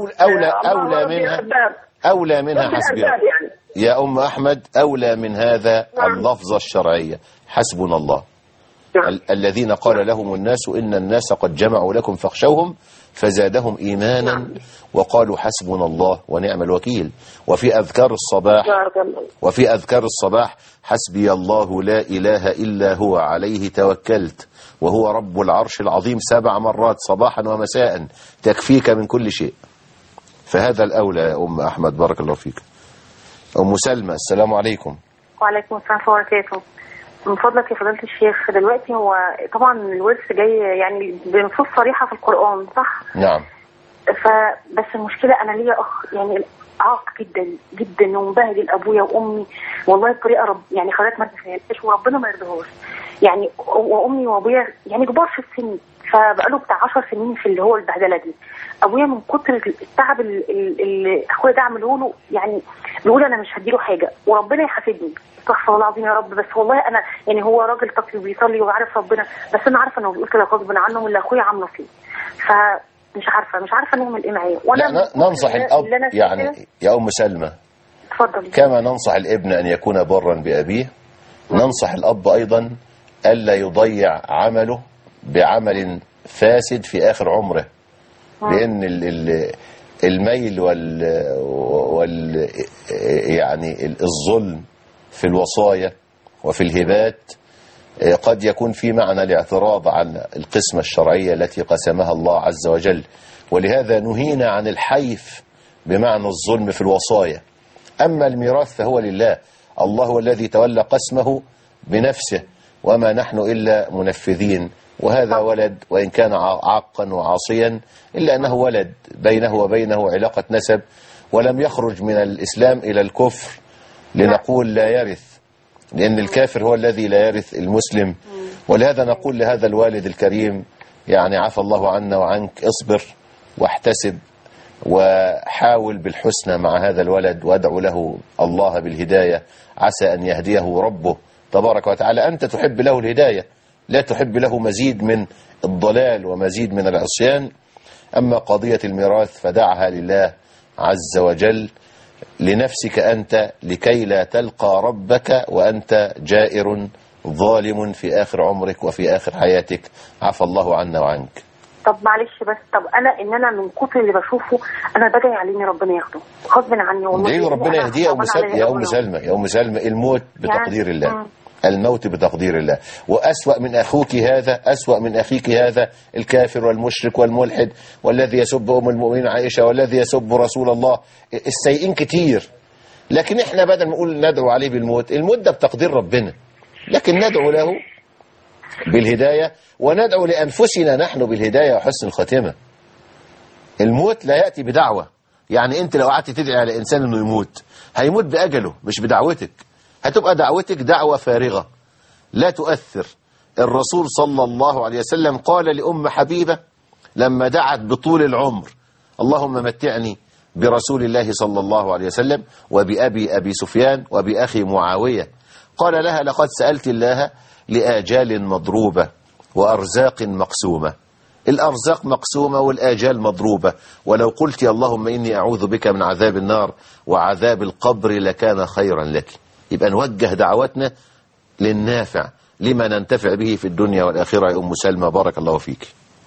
أولى منها حسبي يعني. يا أم أحمد، أولى من هذا اللفظة الشرعية، حسبنا الله. الذين قال لهم الناس إن الناس قد جمعوا لكم فاخشوهم فزادهم إيمانا وقالوا حسبنا الله ونعم الوكيل. وفي أذكار الصباح حسبي الله لا إله إلا هو عليه توكلت وهو رب العرش العظيم 7 مرات صباحا ومساء تكفيك من كل شيء. فهذا الأولى يا أم أحمد، بارك الله فيك. أم سلمى، السلام عليكم. وعليكم السلام ورحمة الله وبركاته. من فضلك يا فضيلة الشيخ، دلوقتي هو طبعا الورث جاي يعني بنصوص صريحة في القرآن، صح؟ نعم. فبس المشكلة أنا ليا أخ يعني عاق جدا جدا ومبهدل أبويا وأمي والله بطريقة يعني حضرتك ما تفهمش وربنا ما يرضيهوش. يعني وامي وابويا يعني كبار في السن، فبقاله بتاع 10 سنين في اللي هو البهدله دي. ابويا من كتر التعب اللي اخويا ده عمله له يعني بيقول انا مش هديله حاجه وربنا يحاسبني. استغفر الله العظيم يا رب. بس والله انا يعني هو راجل تقي بيصلي وعارف ربنا، بس انا عارفه انه بيقول كده غصب عنه من اللي اخويا عامله فيه. فمش عارفه نعمل ايه معاه. وانا ننصح الاب يعني يا ام سلمى، اتفضلي. كما ننصح الابن ان يكون برا بابيه، ننصح الاب ايضا الا يضيع عمله بعمل فاسد في آخر عمره، لأن الميل يعني الظلم في الوصايا وفي الهبات قد يكون في معنى الاعتراض عن القسمة الشرعية التي قسمها الله عز وجل، ولهذا نهينا عن الحيف بمعنى الظلم في الوصايا. أما الميراث فهو لله، الله هو الذي تولى قسمه بنفسه، وما نحن إلا منفذين. وهذا ولد وإن كان عاقا وعاصيا إلا أنه ولد، بينه وبينه علاقة نسب، ولم يخرج من الإسلام إلى الكفر لنقول لا يرث، لأن الكافر هو الذي لا يرث المسلم. ولهذا نقول لهذا الوالد الكريم يعني عفى الله عنا وعنك، اصبر واحتسب وحاول بالحسنى مع هذا الولد، وادعو له الله بالهداية، عسى أن يهديه ربه تبارك وتعالى. أنت تحب له الهداية، لا تحب له مزيد من الضلال ومزيد من العصيان. أما قضية الميراث فدعها لله عز وجل، لنفسك أنت، لكي لا تلقى ربك وأنت جائر ظالم في آخر عمرك وفي آخر حياتك، عفى الله عنا وعنك. طب معلش بس، طب انا من كتر اللي بشوفه انا بدعي عليه ان ربنا ياخده غصب عني والله. ليه ربنا يهديه يا ام سلمى؟ الموت بتقدير الله، الموت بتقدير الله. وأسوأ من أخوك هذا، أسوأ من أخيك هذا الكافر والمشرك والملحد والذي يسب أم المؤمنين عائشة والذي يسب رسول الله، السيئين كتير. لكن احنا بدل ما نقول ندعو عليه بالموت، الموت ده بتقدير ربنا، لكن ندعو له بالهداية وندعو لأنفسنا نحن بالهداية وحسن الخاتمة. الموت لا يأتي بدعوة، يعني أنت لو قعدت تدعي على إنسان أنه يموت هيموت بأجله مش بدعوتك، هتبقى دعوتك دعوة فارغة لا تؤثر. الرسول صلى الله عليه وسلم قال لأم حبيبة لما دعت بطول العمر اللهم متعني برسول الله صلى الله عليه وسلم وبأبي سفيان وبأخي معاوية، قال لها لقد سألت الله لآجال مضروبة وأرزاق مقسومة. الأرزاق مقسومة والآجال مضروبة، ولو قلت اللهم إني أعوذ بك من عذاب النار وعذاب القبر لكان خيرا لك. يبقى نوجه دعوتنا للنافع لما ننتفع به في الدنيا والآخرة. يا أم سلمى بارك الله فيك.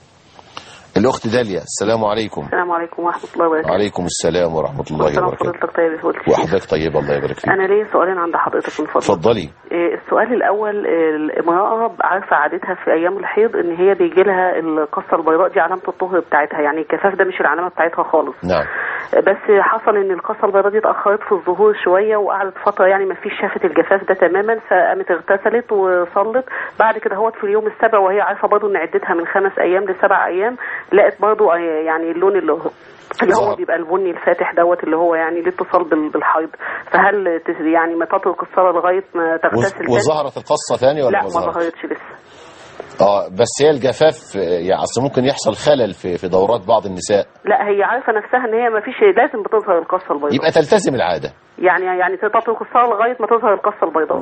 الأخت داليا، السلام عليكم. السلام عليكم ورحمة الله وبركاته. وعليكم السلام ورحمة الله وبركاته. وحضرتك طيب، الله يبارك فيك. أنا ليا سؤالين عند حضرتك من فضلك. اتفضلي. السؤال الأول، المرأة عارفة عادتها في أيام الحيض إن هي بيجي لها القصة البيضاء دي علامة الطهر بتاعتها، يعني الكفاف ده مش العلامة بتاعتها خالص. نعم. بس حصل إن القصة البيضاء دي اتأخرت في الظهور شوية وقعدت فترة يعني ما فيش شافت الجفاف ده تماما، فقامت اغتسلت وصلت. بعد كده هوت في اليوم السابع وهي عارفة برضه إن عدتها من 5 أيام ل7 أيام، لقت برضه يعني اللون اللي هو بيبقى البني الفاتح دوت اللي هو يعني الاتصال بالحيض. فهل يعني ما تترك الصلاة لغاية ما تغتسل؟ وظهرت القصة ثاني ولا لا ما ظهرتش لسه. بس هي الجفاف يعني اصل ممكن يحصل خلل في دورات بعض النساء. لا هي عارفة نفسها ان هي ما فيش، لازم بتظهر القصة البيضاء. يبقى تلتزم العادة. يعني تترك الصلاة لغاية ما تظهر القصة البيضاء.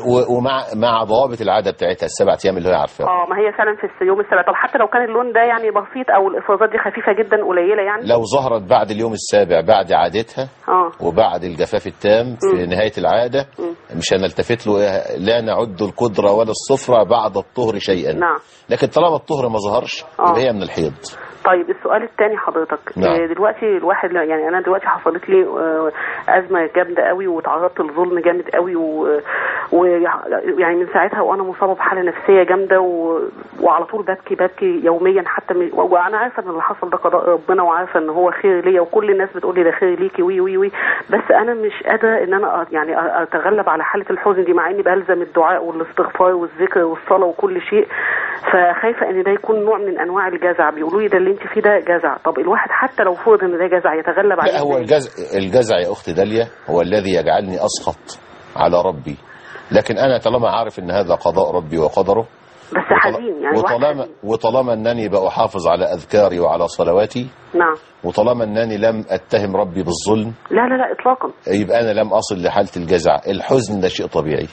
ومع ضوابط العادة بتاعتها ال7 أيام اللي هي عارفاها. ما هي فعلا في اليوم السابع. طب حتى لو كان اللون ده يعني بسيط او الافرازات دي خفيفة جدا قليلة، يعني لو ظهرت بعد اليوم السابع بعد عادتها وبعد الجفاف التام في نهاية العادة مش هنلتفت له، لا نعد القدرة ولا الصفرة بعد الطهر شيئا. نعم. لكن طالما الطهر ما ظهرش يبقى هي من الحيض. طيب السؤال الثاني حضرتك، نعم. دلوقتي الواحد يعني انا دلوقتي حصلت لي ازمه جامده قوي وتعرضت لظلم جامد قوي ويعني من ساعتها وانا مصابه بحاله نفسيه جامده وعلى طول ببكي يوميا حتى وانا عارفه ان اللي حصل ده قضاء ربنا وعارفه ان هو خير ليا وكل الناس بتقول لي ده خير ليكي وي بس انا مش قادره ان انا يعني اتغلب على حاله الحزن دي، مع اني بلزم الدعاء والاستغفار والذكر والصلاه وكل شيء، فخايفه ان ده يكون نوع من انواع الجزع. بيقولوا لي ده اللي انت فيه ده جزع. طب الواحد حتى لو فرض ان ده جزع يتغلب عليه؟ لا، هو الجزع يا اخت داليا هو الذي يجعلني اسخط على ربي لكن أنا طالما عارف أن هذا قضاء ربي وقدره، بس حزين يعني وطالما أنني بأحافظ على أذكاري وعلى صلواتي، نعم، وطالما أنني لم أتهم ربي بالظلم، لا إطلاقا، يبقى أنا لم أصل لحالة الجزع. الحزن ده شيء طبيعي.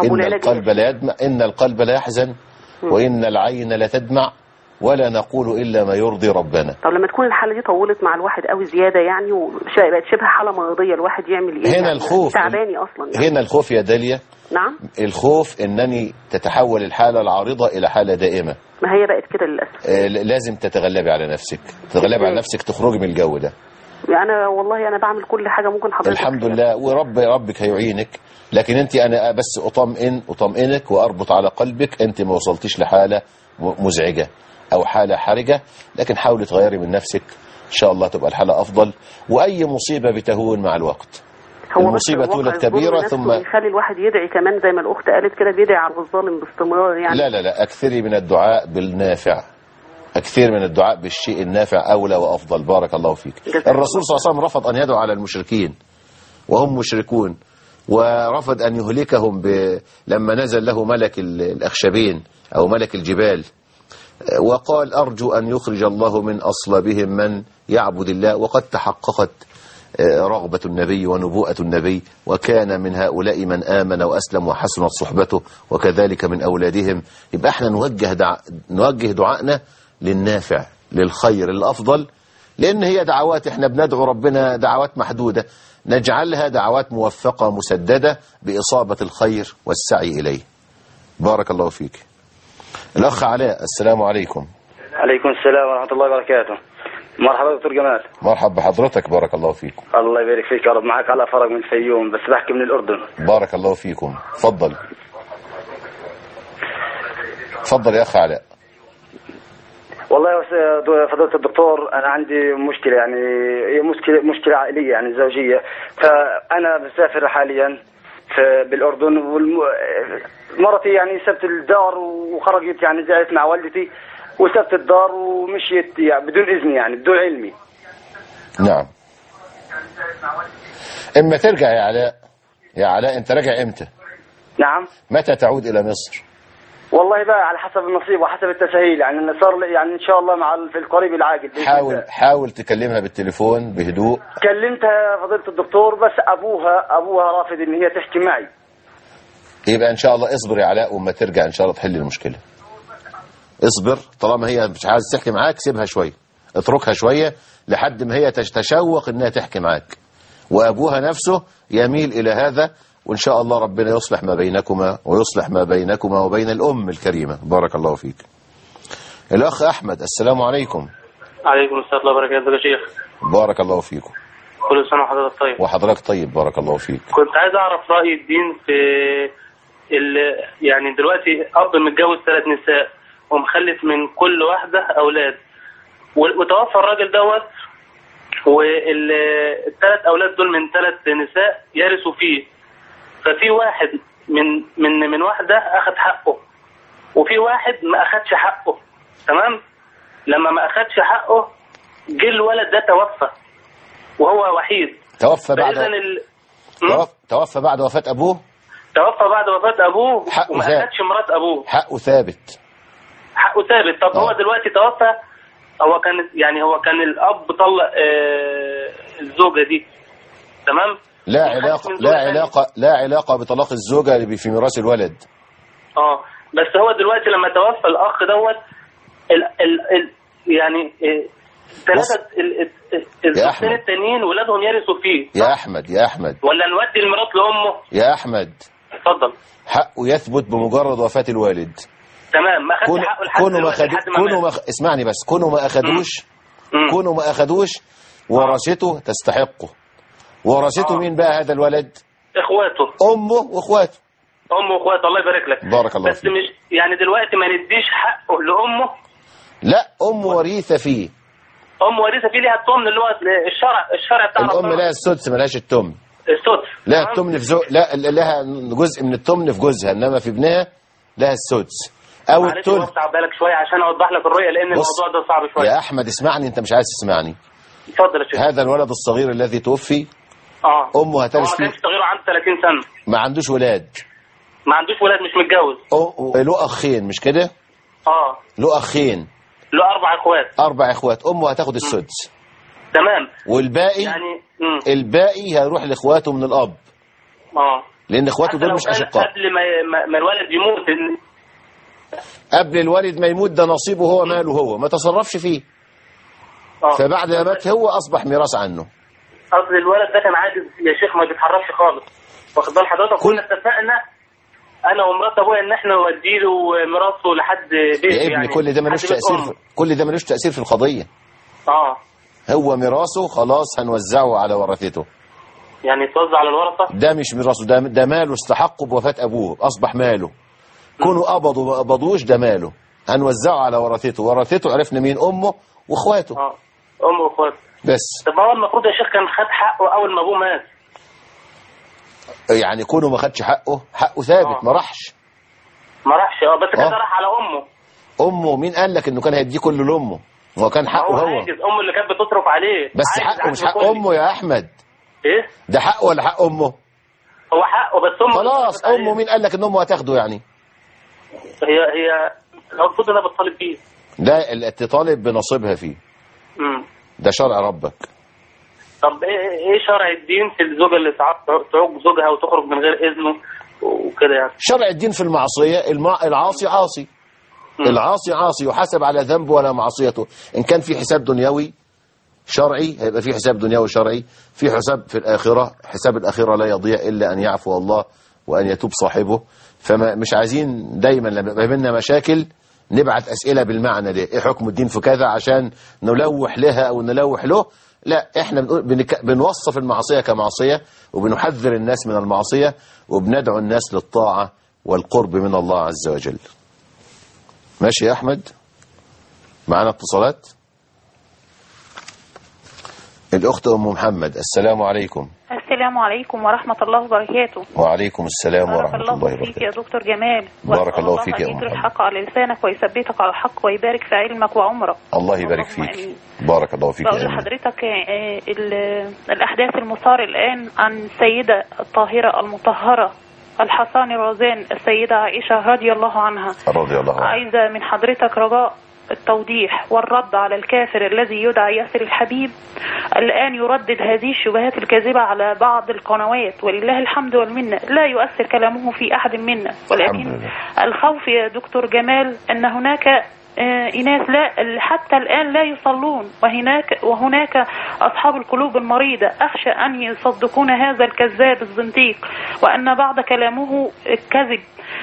إن القلب لا يحزن وإن العين لا تدمع ولا نقول إلا ما يرضي ربنا. طب لما تكون الحالة دي طولت مع الواحد قوي زيادة يعني وبقت شبه حالة مرضية، الواحد يعمل إيه؟ هنا الخوف تعباني أصلا يعني. هنا الخوف يا داليا. نعم، الخوف أنني تتحول الحالة العارضة إلى حالة دائمة. ما هي بقت كده للأسف. لازم تتغلبي على نفسك، تتغلبي على نفسك، تخرجي من الجو ده. أنا والله أنا بعمل كل حاجة ممكن حضرتك. الحمد لله، وربك هيعينك. لكن أنا بس أطمئنك وأربط على قلبك. أنت ما وصلتيش لحالة مزعجة أو حالة حرجة، لكن حاولي تغيري من نفسك، إن شاء الله تبقى الحالة أفضل. وأي مصيبة بتهون مع الوقت. المصيبة تولد كبيرة ثم يخلي الواحد يدعي كمان زي ما الأخت قالت كده، بيدعي على الظالم باستمرار يعني. لا أكثري من الدعاء بالنافع، أكثر من الدعاء بالشيء النافع أولى وأفضل. بارك الله فيك. الرسول صلى الله عليه وسلم رفض أن يدعو على المشركين وهم مشركون، ورفض أن يهلكهم لما نزل له ملك الأخشبين أو ملك الجبال، وقال أرجو أن يخرج الله من أصلابهم من يعبد الله. وقد تحققت رغبة النبي ونبوءة النبي، وكان من هؤلاء من آمن وأسلم وحسنت صحبته، وكذلك من أولادهم. يبقى احنا نوجه دعائنا للنافع، للخير، الأفضل، لأن هي دعوات احنا بندعو ربنا دعوات محدودة، نجعلها دعوات موفقة مسددة بإصابة الخير والسعي إليه. بارك الله فيك. الأخ علاء، السلام عليكم. عليكم السلام ورحمة الله وبركاته. مرحبا دكتور جمال. مرحبا بحضرتك، بارك الله فيكم. الله يبارك فيك يا رب. معك على فرج من الفيوم، بس بحكي من الأردن. بارك الله فيكم. تفضل يا أخ علاء. والله يا فضيلة الدكتور، أنا عندي مشكلة، يعني مشكلة عائلية يعني زوجية. فأنا بسافر حاليا بالأردن، مرتي يعني سبت الدار وخرجت، يعني زعلت مع والدتي وسبت الدار ومشيت يعني بدون إذن، يعني بدون علمي. نعم. إما ترجع يا علاء أنت راجع إمتى؟ نعم. متى تعود إلى مصر؟ والله بقى على حسب النصيب وحسب التسهيل، يعني صار يعني ان شاء الله في القريب العاجل. حاول تكلمها بالتليفون بهدوء. كلمتها فضيلة الدكتور، بس ابوها رافض ان هي تحكي معي. يبقى ان شاء الله اصبر يا علاء، وما ترجع ان شاء الله تحل المشكلة. اصبر، طالما هي مش عايزه تحكي معاك سيبها شوية، اتركها شوية لحد ما هي تشوق انها تحكي معاك، وابوها نفسه يميل الى هذا، وإن شاء الله ربنا يصلح ما بينكما ويصلح ما بينكما وبين الأم الكريمة. بارك الله فيك. الأخ أحمد، السلام عليكم. عليكم السلام ورحمة الله وبركاته يا شيخ. بارك الله فيكم. كل سنة وحضرتك طيب. وحضرتك طيب، بارك الله فيك. كنت عايز أعرف رأي الدين في يعني دلوقتي أب متجوز 3 نساء ومخلف من كل واحدة أولاد، وتوفى الراجل دوت، وال3 أولاد دول من 3 نساء يرثوا فيه. ففي واحد من واحدة أخذ حقه، وفي واحد ما أخذش حقه. تمام. لما ما أخذش حقه جه الولد ده توفى وهو وحيد. توفى بعد وفاة أبوه. توفى بعد وفاة أبوه وما أخذش مرات أبوه. حقه ثابت. طب هو دلوقتي توفى. هو كان الأب طلق الزوجة دي. تمام. لا علاقة بطلاق الزوجة اللي في ميراث الولد. بس هو دلوقتي لما توفى الأخ دوت يعني 3 الزوجتين التانيين ولادهم يرثوا فيه. يا أحمد ولا نودي الميراث لأمه؟ يا أحمد اتفضل. حقه يثبت بمجرد وفاة الوالد. تمام. ما أخدش حقه لحد اسمعني بس، كونوا ما أخدوش ورثته تستحقه. ورثته مين بقى هذا الولد؟ اخواته، امه واخواته. الله يبارك لك. بارك الله بس فيك. مش يعني دلوقتي ما نديش حقه لامه؟ لا، امه وريثه فيه. ليها التمن اللي هو الشرع بتاع الام لها السدس، مالهاش التمن. لا التمن في لها جزء من التمن في جوزها، انما في ابنها لها السدس او الثلث. اوسع بالك شويه عشان اوضح لك الرؤيه، لان الموضوع ده صعب شويه. يا احمد اسمعني، انت مش عايز تسمعني. اتفضل يا شيخ. هذا الولد الصغير الذي توفي امه هترث فيه. هو ما كانش صغير، عنده 30 سنه، ما عندوش ولاد. ما عندوش ولاد، مش متجوز. له اخين مش كده؟ له اخين، له 4 اخوات. 4 اخوات. امه هتاخد السدس. تمام. والباقي يعني الباقي هيروح لاخواته من الاب. لان اخواته دول مش اشقاء. قبل ما الولد يموت. قبل الوالد ما يموت ده نصيبه هو، ماله هو، ما تصرفش فيه. فبعد ما مات هو اصبح ميراث عنه. اصل الولد ده كان عاجز يا شيخ، ما بيتحركش خالص، واخد بال حضرتك. كنا اتفقنا انا ومرات ابويا ان احنا نودي له ميراثه لحد بيته. يا ابني يعني كل ده ملوش تاثير كل ده ملوش تاثير في القضيه. هو ميراثه خلاص هنوزعه على ورثته. يعني يتوزع على الورثه؟ ده مش ميراثه، ده ماله استحقه بوفاه ابوه، اصبح ماله. كونوا قبضوا ما قبضوش ده ماله، هنوزعه على ورثته. ورثته عرفنا مين؟ امه واخواته. امه واخواته بس. طب ما هو المفروض يا شيخ كان خد حقه اول ما ابوه مات. يعني كونه ما خدش حقه ثابت. ما راحش بس كده راح على امه. مين قال لك انه كان هيديه كله لامه؟ هو كان حقه هو. امه اللي كانت بتصرف عليه. بس حقه مش حق امه يا احمد. ايه ده حقه ولا حق امه؟ هو حقه، بس امه خلاص. امه مين قال لك ان امه هتاخده يعني؟ هي المفروض انها بتطالب فيه. لا، تطالب بنصيبها فيه. ده شرع ربك. طب ايه شرع الدين في الزوجه اللي ساعات تعوق زوجها وتخرج من غير اذنه وكده يعني؟ شرع الدين في المعصيه، العاصي عاصي. العاصي عاصي يحاسب على ذنبه ولا معصيته. ان كان في حساب دنيوي شرعي هيبقى في حساب دنيوي شرعي، في حساب في الآخرة. حساب الآخرة لا يضيع إلا أن يعفو الله وأن يتوب صاحبه. فمش عايزين دايما لما يبقى بينا مشاكل نبعت أسئلة بالمعنى ده، إيه حكم الدين في كذا، عشان نلوح لها أو نلوح له. لا، إحنا بنوصف المعصية كمعصية، وبنحذر الناس من المعصية، وبندعو الناس للطاعة والقرب من الله عز وجل. ماشي يا أحمد؟ معنا اتصالات. الأخت أم محمد، السلام عليكم. السلام عليكم ورحمة الله وبركاته. وعليكم السلام ورحمة الله وبركاته. بارك الله فيك يا دكتور جمال. بارك الله فيك يا أم محمد. الحق على لسانك ويثبتك على الحق ويبارك في علمك وعمرك. الله يبارك فيك. بارك الله فيك. بقول لحضرتك الأحداث المثار الآن عن السيدة الطاهرة المطهرة الحصان الرزان السيدة عائشة رضي الله عنها. عايزة من حضرتك رجاء التوضيح والرد على الكافر الذي يدعى ياسر الحبيب. الآن يردد هذه الشبهات الكاذبة على بعض القنوات، ولله الحمد والمنة لا يؤثر كلامه في أحد منا، ولكن الخوف يا دكتور جمال أن هناك إناث لا حتى الآن لا يصلون، وهناك أصحاب القلوب المريضة. أخشى أن يصدقون هذا الكذاب الزنديق وأن بعض كلامه كذب.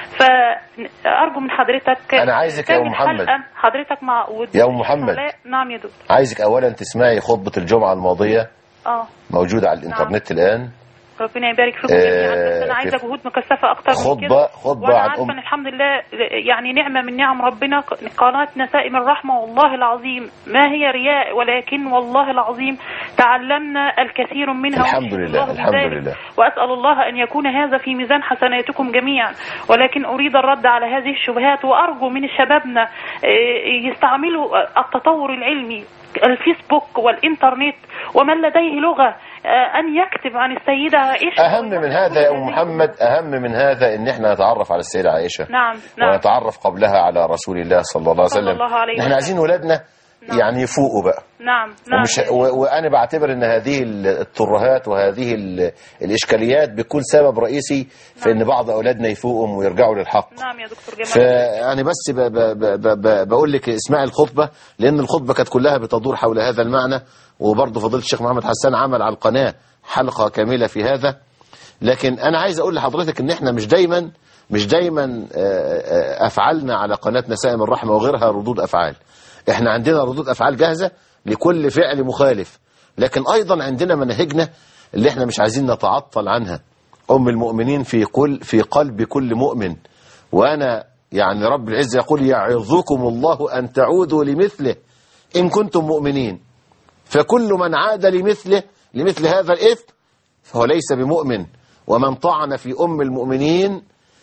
فأرجو من حضرتك، أنا عايزك يا أم محمد، حضرتك مع يا أم محمد. نعم يا دكتور. عايزك أولا تسمعي خطبة الجمعة الماضية. موجودة على الإنترنت الآن. ربنا يبارك فيكم جميعا. بس انا عايزه جهود مكثفه اكتر من كده. خطبه عن الحمد لله يعني نعمه من نعم ربنا قناه نسائم الرحمه، والله العظيم ما هي رياء، ولكن والله العظيم تعلمنا الكثير منها. الحمد لله الحمد لله. واسال الله ان يكون هذا في ميزان حسناتكم جميعا. ولكن اريد الرد على هذه الشبهات، وارجو من شبابنا يستعملوا التطور العلمي، الفيسبوك والإنترنت، ومن لديه لغة أن يكتب عن السيدة عائشة. أهم من هذا يا أم محمد، أهم من هذا إن احنا نتعرف على السيدة عائشة. نعم. ونتعرف قبلها على رسول الله صلى الله عليه وسلم. احنا عايزين ولادنا يعني يفوقوا بقى. نعم. وأنا بعتبر أن هذه الترهات وهذه الإشكاليات بتكون سبب رئيسي في أن بعض أولادنا يفوقهم ويرجعوا للحق. نعم يا دكتور جمال. فيعني بس بقول لك اسمعي الخطبة، لأن الخطبة كانت كلها بتدور حول هذا المعنى. وبرضه فضيلة الشيخ محمد حسان عمل على القناة حلقة كاملة في هذا. لكن أنا عايز أقول لحضرتك أن احنا مش دايما أفعالنا على قناة نسائم الرحمة وغيرها ردود أفعال. احنا عندنا ردود أفعال جاهزة لكل فعل مخالف، لكن أيضا عندنا مناهجنا اللي احنا مش عايزين نتعطل عنها. أم المؤمنين في قلب كل مؤمن. وأنا يعني رب العزة يقول يعظكم الله أن تعودوا لمثله إن كنتم مؤمنين. فكل من عاد لمثل هذا الإثم فهو ليس بمؤمن. ومن طعن في أم المؤمنين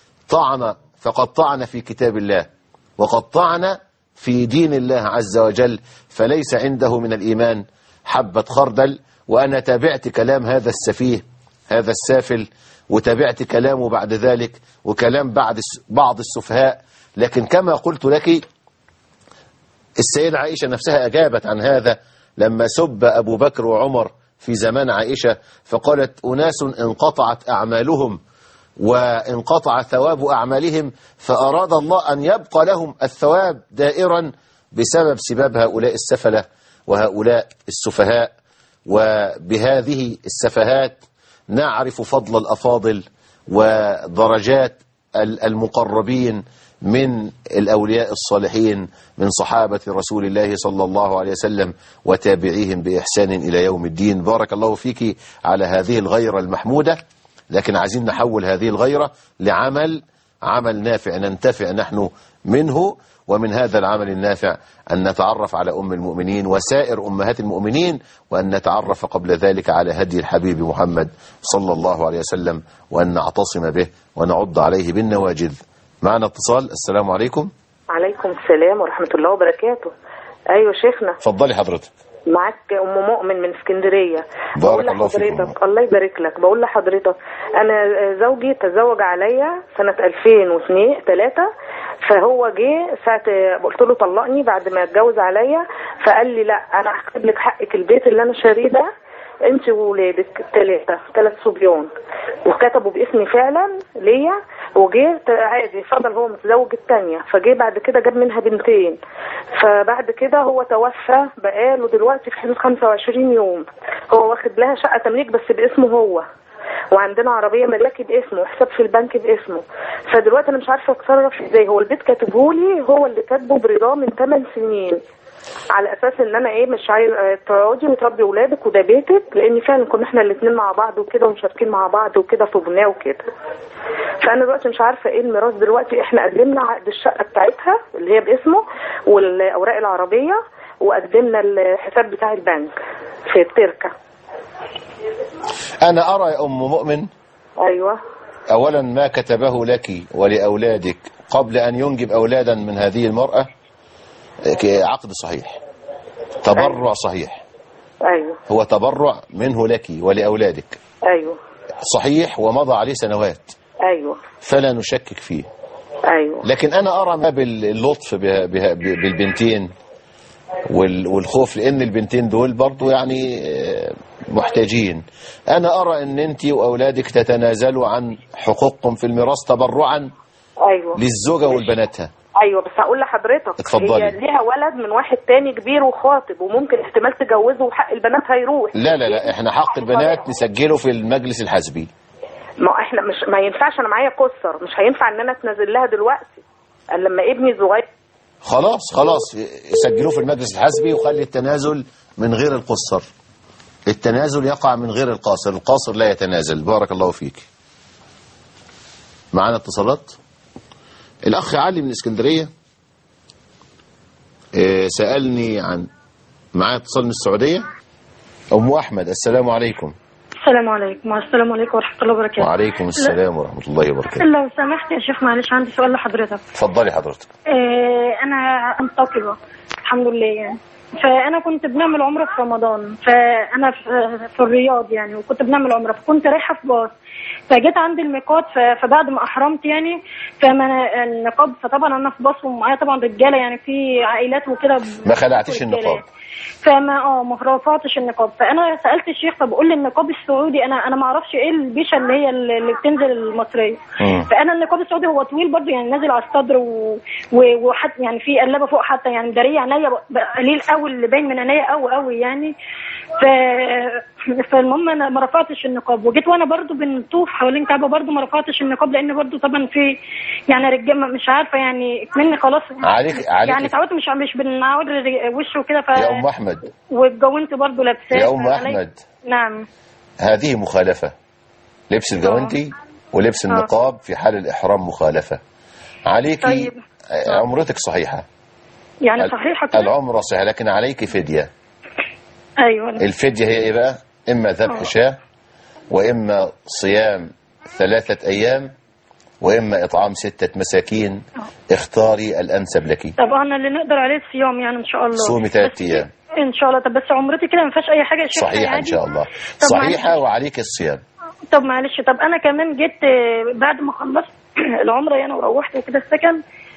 فقد طعن في كتاب الله، وقد طعن في دين الله عز وجل، فليس عنده من الإيمان حبة خردل. وأنا تابعت كلام هذا السفيه هذا السافل وتابعت كلامه بعد ذلك وكلام بعض السفهاء. لكن كما قلت لك السيدة عائشة نفسها أجابت عن هذا لما سب أبو بكر وعمر في زمان عائشة، فقالت أناس انقطعت أعمالهم وانقطع ثواب أعمالهم، فأراد الله أن يبقى لهم الثواب دائرا بسبب سباب هؤلاء السفلة وهؤلاء السفهاء. وبهذه السفهات نعرف فضل الأفاضل ودرجات المقربين من الأولياء الصالحين من صحابة رسول الله صلى الله عليه وسلم وتابعيهم بإحسان إلى يوم الدين. بارك الله فيك على هذه الغيرة المحمودة، لكن عايزين نحول هذه الغيرة عمل نافع ننتفع نحن منه، ومن هذا العمل النافع أن نتعرف على أم المؤمنين وسائر أمهات المؤمنين، وأن نتعرف قبل ذلك على هدي الحبيب محمد صلى الله عليه وسلم، وأن نعتصم به ونعض عليه بالنواجذ. معنا اتصال. السلام عليكم. عليكم السلام ورحمة الله وبركاته. أيوة شيخنا. اتفضلي حضرتك. معك أم مؤمن من اسكندرية. بارك الله فيكم. الله يبارك لك. بقول لحضرتك أنا زوجي تزوج عليا سنة 2002-2003، فهو جه ساعة قلت له طلقني بعد ما اتجوز عليا، فقال لي لا أنا هكتب لك حقك البيت اللي أنا شاريه ده انت وولادك 3 صبيان، وكتبوا باسمي فعلا ليا. وجه عادي فضل هو متزوج الثانيه، فجه بعد كده جاب منها 2 بنت. فبعد كده هو توفى بقاله دلوقتي في حدود 25 يوم. هو واخد لها شقه تمليك بس باسمه هو، وعندنا عربيه ملاكي باسمه وحساب في البنك باسمه. فدلوقتي انا مش عارفه اتصرف ازاي. هو البيت كاتبهولي هو اللي كاتبه برضاه من 8 سنين، على اساس ان انا مش عايز تقعدي وتربي ولادك وده بيتك، لان فعلا كنا احنا الاثنين مع بعض وكده ومشاركين مع بعض وكده في بناء وكده. فانا دلوقتي مش عارفه ايه الميراث. دلوقتي احنا قدمنا عقد الشقه بتاعتها اللي هي باسمه والاوراق العربيه، وقدمنا الحساب بتاع البنك في التركه. انا ارى يا ام مؤمن، ايوه، اولا ما كتبه لك ولاولادك قبل ان ينجب اولادا من هذه المراه عقد صحيح، تبرع صحيح. ايوه، هو تبرع منه لك ولأولادك. ايوه صحيح، ومضى عليه سنوات. ايوه، فلا نشكك فيه. ايوه، لكن انا ارى ما باللطف بالبنتين والخوف، لان البنتين دول برضو يعني محتاجين. انا ارى ان انت واولادك تتنازلوا عن حقوقكم في الميراث تبرعا ايوه للزوجه والبناتها. ايوه، بس هقول لحضرتك اتفضلي. هي ليها ولد من واحد تاني كبير وخاطب، وممكن احتمال تجوزه وحق البنات هيروح. لا احنا حق البنات نسجله في المجلس الحزبي. ما احنا ما ينفعش، انا معايا قصر، مش هينفع ان انا اتنازل لها دلوقتي لما ابني صغير. خلاص يسجلوه في المجلس الحزبي وخلي التنازل من غير القصر. التنازل يقع من غير القاصر، القاصر لا يتنازل. بارك الله فيك. معنا اتصالات. الأخ علي من اسكندرية سألني عن معايا اتصال من السعودية. أم أحمد. السلام عليكم. السلام عليكم. السلام عليكم ورحمة الله وبركاته. وعليكم السلام ورحمة الله وبركاته. لو سمحت يا شيخ معلش عندي سؤال لحضرتك. اتفضلي حضرتك. أنا منتقبة الحمد لله يعني، فأنا كنت بنعمل عمرة في رمضان، فأنا في الرياض يعني، وكنت بنعمل عمرة، فكنت رايحة في باص، فجيت عند الميقات، فبعد ما أحرمت يعني النقاب، فطبعا أنا في باص ومعايا طبعا رجالة يعني في عائلات وكده. ما خلعتش النقاب؟ فما ما رفعتش النقاب. فانا سالت الشيخ، فبقول لي النقاب السعودي انا ما اعرفش ايه البيشه اللي هي اللي بتنزل المصريه. فانا النقاب السعودي هو طويل برضه يعني، نازل على الصدر وحتى يعني في قلبه فوق حتى يعني مداريه عينيا قليل قوي اللي باين من عينيا قوي يعني. فالمهم انا ما رفعتش النقاب، وجيت وانا برضه بنطوف حوالين كعبه برضه ما رفعتش النقاب، لان برضه طبعا في يعني رجاله مش عارفه يعني مني خلاص عليك يعني اتعودت مش بنعود وشه وكده. يا ام احمد والجوانتي برضه لابساه. يا ام احمد نعم، هذه مخالفه. لبس الجوانتي ولبس النقاب في حال الاحرام مخالفه عليك. طيب. عمرتك صحيحه يعني صحيحه كده؟ العمره صحيحه، لكن عليك فديه. ايوه. الفديه هي ايه بقى؟ اما ذبح شاة، واما صيام 3 ايام، واما اطعام 6 مساكين. اختاري الانسب لك. طب انا اللي نقدر عليه الصيام يعني ان شاء الله. صومي 3 ايام ان شاء الله. طب بس عمرتي كده ما فيهاش اي حاجه يا شيخ؟ صحيحه ان شاء الله، صحيحه وعليك الصيام. طب معلش، طب انا كمان جيت بعد ما خلصت العمره يعني وروحت وكده السكن.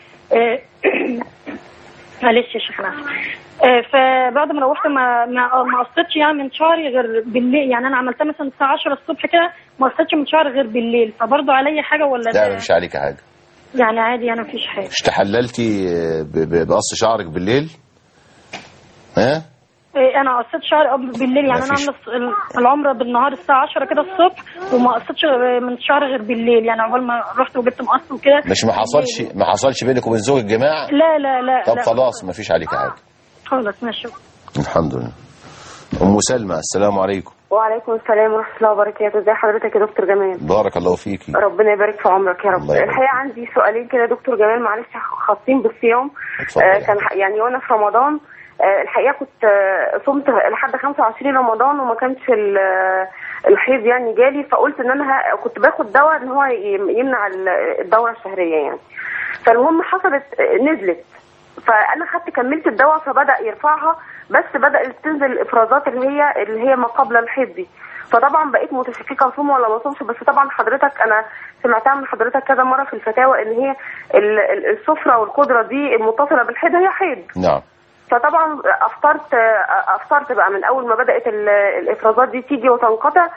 معلش يا شيخ ناصر. فبعد ما روحت ما قصيتش يعني من شعري غير بالليل، يعني انا عملتها مثلا الساعه 10 الصبح كده، ما قصيتش من شعري غير بالليل، فبرضه عليا حاجه ولا لا مفيش عليك حاجه يعني عادي؟ انا مفيش حاجه. مش تحللتي بقص شعرك بالليل؟ ها؟ انا قصيت شعري بالليل، يعني انا عامله العمره بالنهار الساعه 10 كده الصبح، وما قصيتش من شعري غير بالليل، يعني عقبال ما رحت وجبت مقص وكده. مش ما حصلش بينك وبين زوجك جماع؟ لا لا لا. طب لا. خلاص مفيش عليك حاجه. خلاص ماشي. الحمد لله. ام سلمى السلام عليكم. وعليكم السلام ورحمه الله وبركاته. ازي حضرتك يا دكتور جمال؟ بارك الله فيكي. ربنا يبارك في عمرك يا رب. الحقيقه عندي سؤالين كده يا دكتور جمال، معلش خاصين بالصيام. كان يعني وانا في رمضان الحقيقه كنت صمت لحد 25 رمضان وما كانش الحيض يعني جالي، فقلت ان انا كنت باخد دواء ان هو يمنع الدوره الشهريه يعني. فالمهم حصلت نزلت، فانا كملت الدواء فبدا يرفعها، بس بدات تنزل الافرازات اللي هي ما قبل الحيض دي. فطبعا بقيت متشككه اصوم ولا ما اصومش، بس طبعا حضرتك انا سمعتها من حضرتك كذا مره في الفتاوى ان هي السفره والقدره دي المتصله بالحيض هي حيض. نعم. فطبعا افطرت بقى من اول ما بدات الافرازات دي تيجي وتنقطع.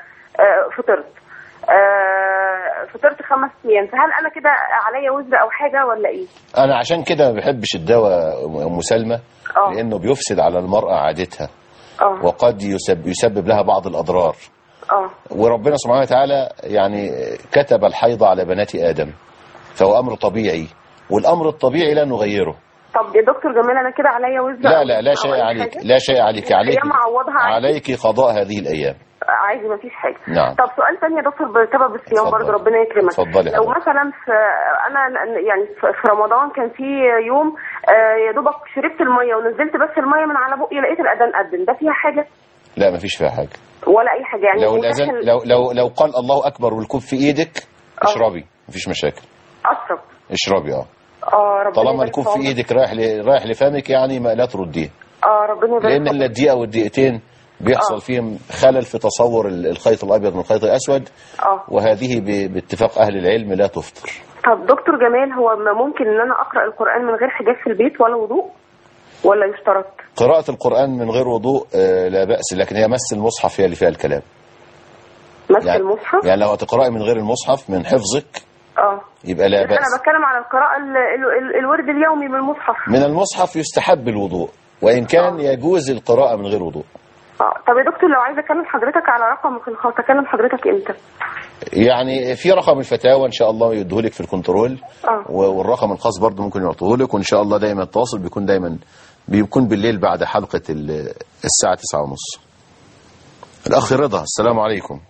فطرت 5 ايام، فهل انا كده عليا وزر او حاجه ولا ايه؟ انا عشان كده ما بحبش الدواء ام سلمى، لانه بيفسد على المراه عادتها وقد يسبب لها بعض الاضرار. وربنا سبحانه وتعالى يعني كتب الحيض على بنات ادم، فهو امر طبيعي، والامر الطبيعي لا نغيره. طب يا دكتور جمال انا كده عليا وزر؟ لا شيء عليك، لا شيء عليك. عليك قضاء هذه الايام عادي ما فيش حاجه. نعم. طب سؤال ثاني يا دكتور بسبب الصيام برضه، ربنا يكرمك. اتفضلي. لو مثلا انا يعني في رمضان كان في يوم يا دوبك شربت الميه ونزلت بس الميه من على بقي لقيت الاذان اذن، ده فيها حاجه؟ لا مفيش فيها حاجه ولا اي حاجه يعني. لو الاذان لو قال الله اكبر والكوب في ايدك اشربي، مفيش مشاكل. اشربي طالما الكوب في ايدك رايح لفمك يعني ما لا ترديه. ربنا يبارك. لان الدقيقه والدقيقتين بيحصل فيهم خلل في تصور الخيط الابيض من الخيط الاسود. وهذه باتفاق اهل العلم لا تفطر. طب دكتور جمال، هو ممكن ان انا اقرا القران من غير حجاب في البيت ولا وضوء ولا يشترط؟ قراءه القران من غير وضوء لا باس، لكن هي مس المصحف هي اللي فيها الكلام. مس يعني المصحف يعني لو هتقراي من غير المصحف من حفظك يبقى لا بأس. انا بتكلم على القراءه الورد اليومي من المصحف. من المصحف يستحب الوضوء، وان كان يجوز القراءه من غير وضوء. طب يا دكتور لو عايزه اكلم حضرتك على رقمك الخاص اكلم حضرتك امتى؟ يعني في رقم الفتاوى ان شاء الله يديهولك في الكنترول. والرقم الخاص برضه ممكن يعطيهولك، وان شاء الله دايما التواصل بيكون بالليل بعد حلقه الساعه 9:30. الاخ رضا السلام عليكم.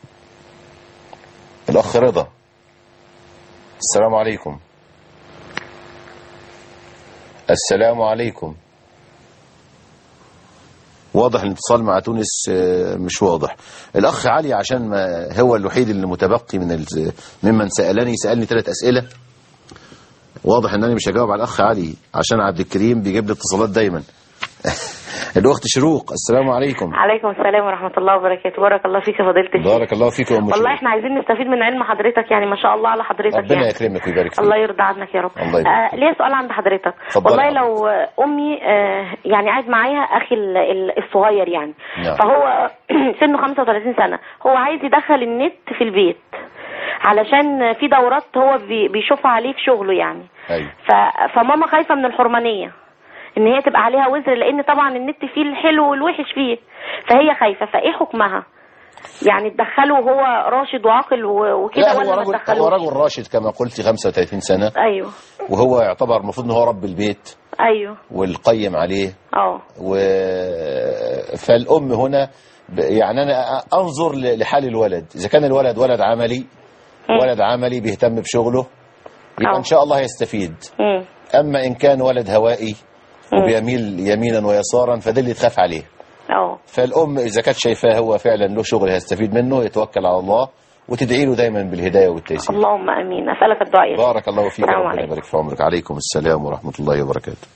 الاخ رضا السلام عليكم. السلام عليكم. واضح الاتصال مع تونس مش واضح. الأخ علي عشان ما هو الوحيد اللي متبقي ممن سألني 3 أسئلة. واضح ان انا مش هجاوب على الأخ علي عشان عبد الكريم بيجيب لي اتصالات دايما. الأخت شروق السلام عليكم. عليكم السلام ورحمة الله وبركاته. بارك الله فيك يا فضيلة الشيخ. بارك الله فيك يا أم والله احنا عايزين نستفيد من علم حضرتك، يعني ما شاء الله على حضرتك. ربنا يكرمك ويبارك فيك. الله يرضى عنك يا رب. ليا سؤال عند حضرتك. والله لو أمي يعني قاعد معايا أخي الصغير يعني فهو سنه 35 سنة، هو عايز يدخل النت في البيت علشان في دورات هو بيشوفها عليه في شغله يعني. فماما خايفة من الحرمانية ان هي تبقى عليها وزر، لان طبعا النت فيه الحلو والوحش فيه، فهي خايفة. فايه حكمها؟ يعني تدخله وهو راشد وعاقل وكده ولا ما تدخلوش؟ هو رجل راشد كما قلت 35 سنة. ايوه. وهو يعتبر المفروض ان هو رب البيت. ايوه. والقيم عليه. فالام هنا يعني انا انظر لحال الولد، اذا كان الولد ولد عملي بيهتم بشغله يبقى ان شاء الله يستفيد. اما ان كان ولد هوائي وبيميل يمينا ويسارا فده اللي تخاف عليه. فالام اذا كانت شايفاه هو فعلا له شغل هيستفيد منه يتوكل على الله وتدعي له دايما بالهدايه والتيسير. اللهم امين. اسالك الدعاء. بارك الله فيك وربنا يبارك في عمرك. عليكم السلام ورحمه الله وبركاته.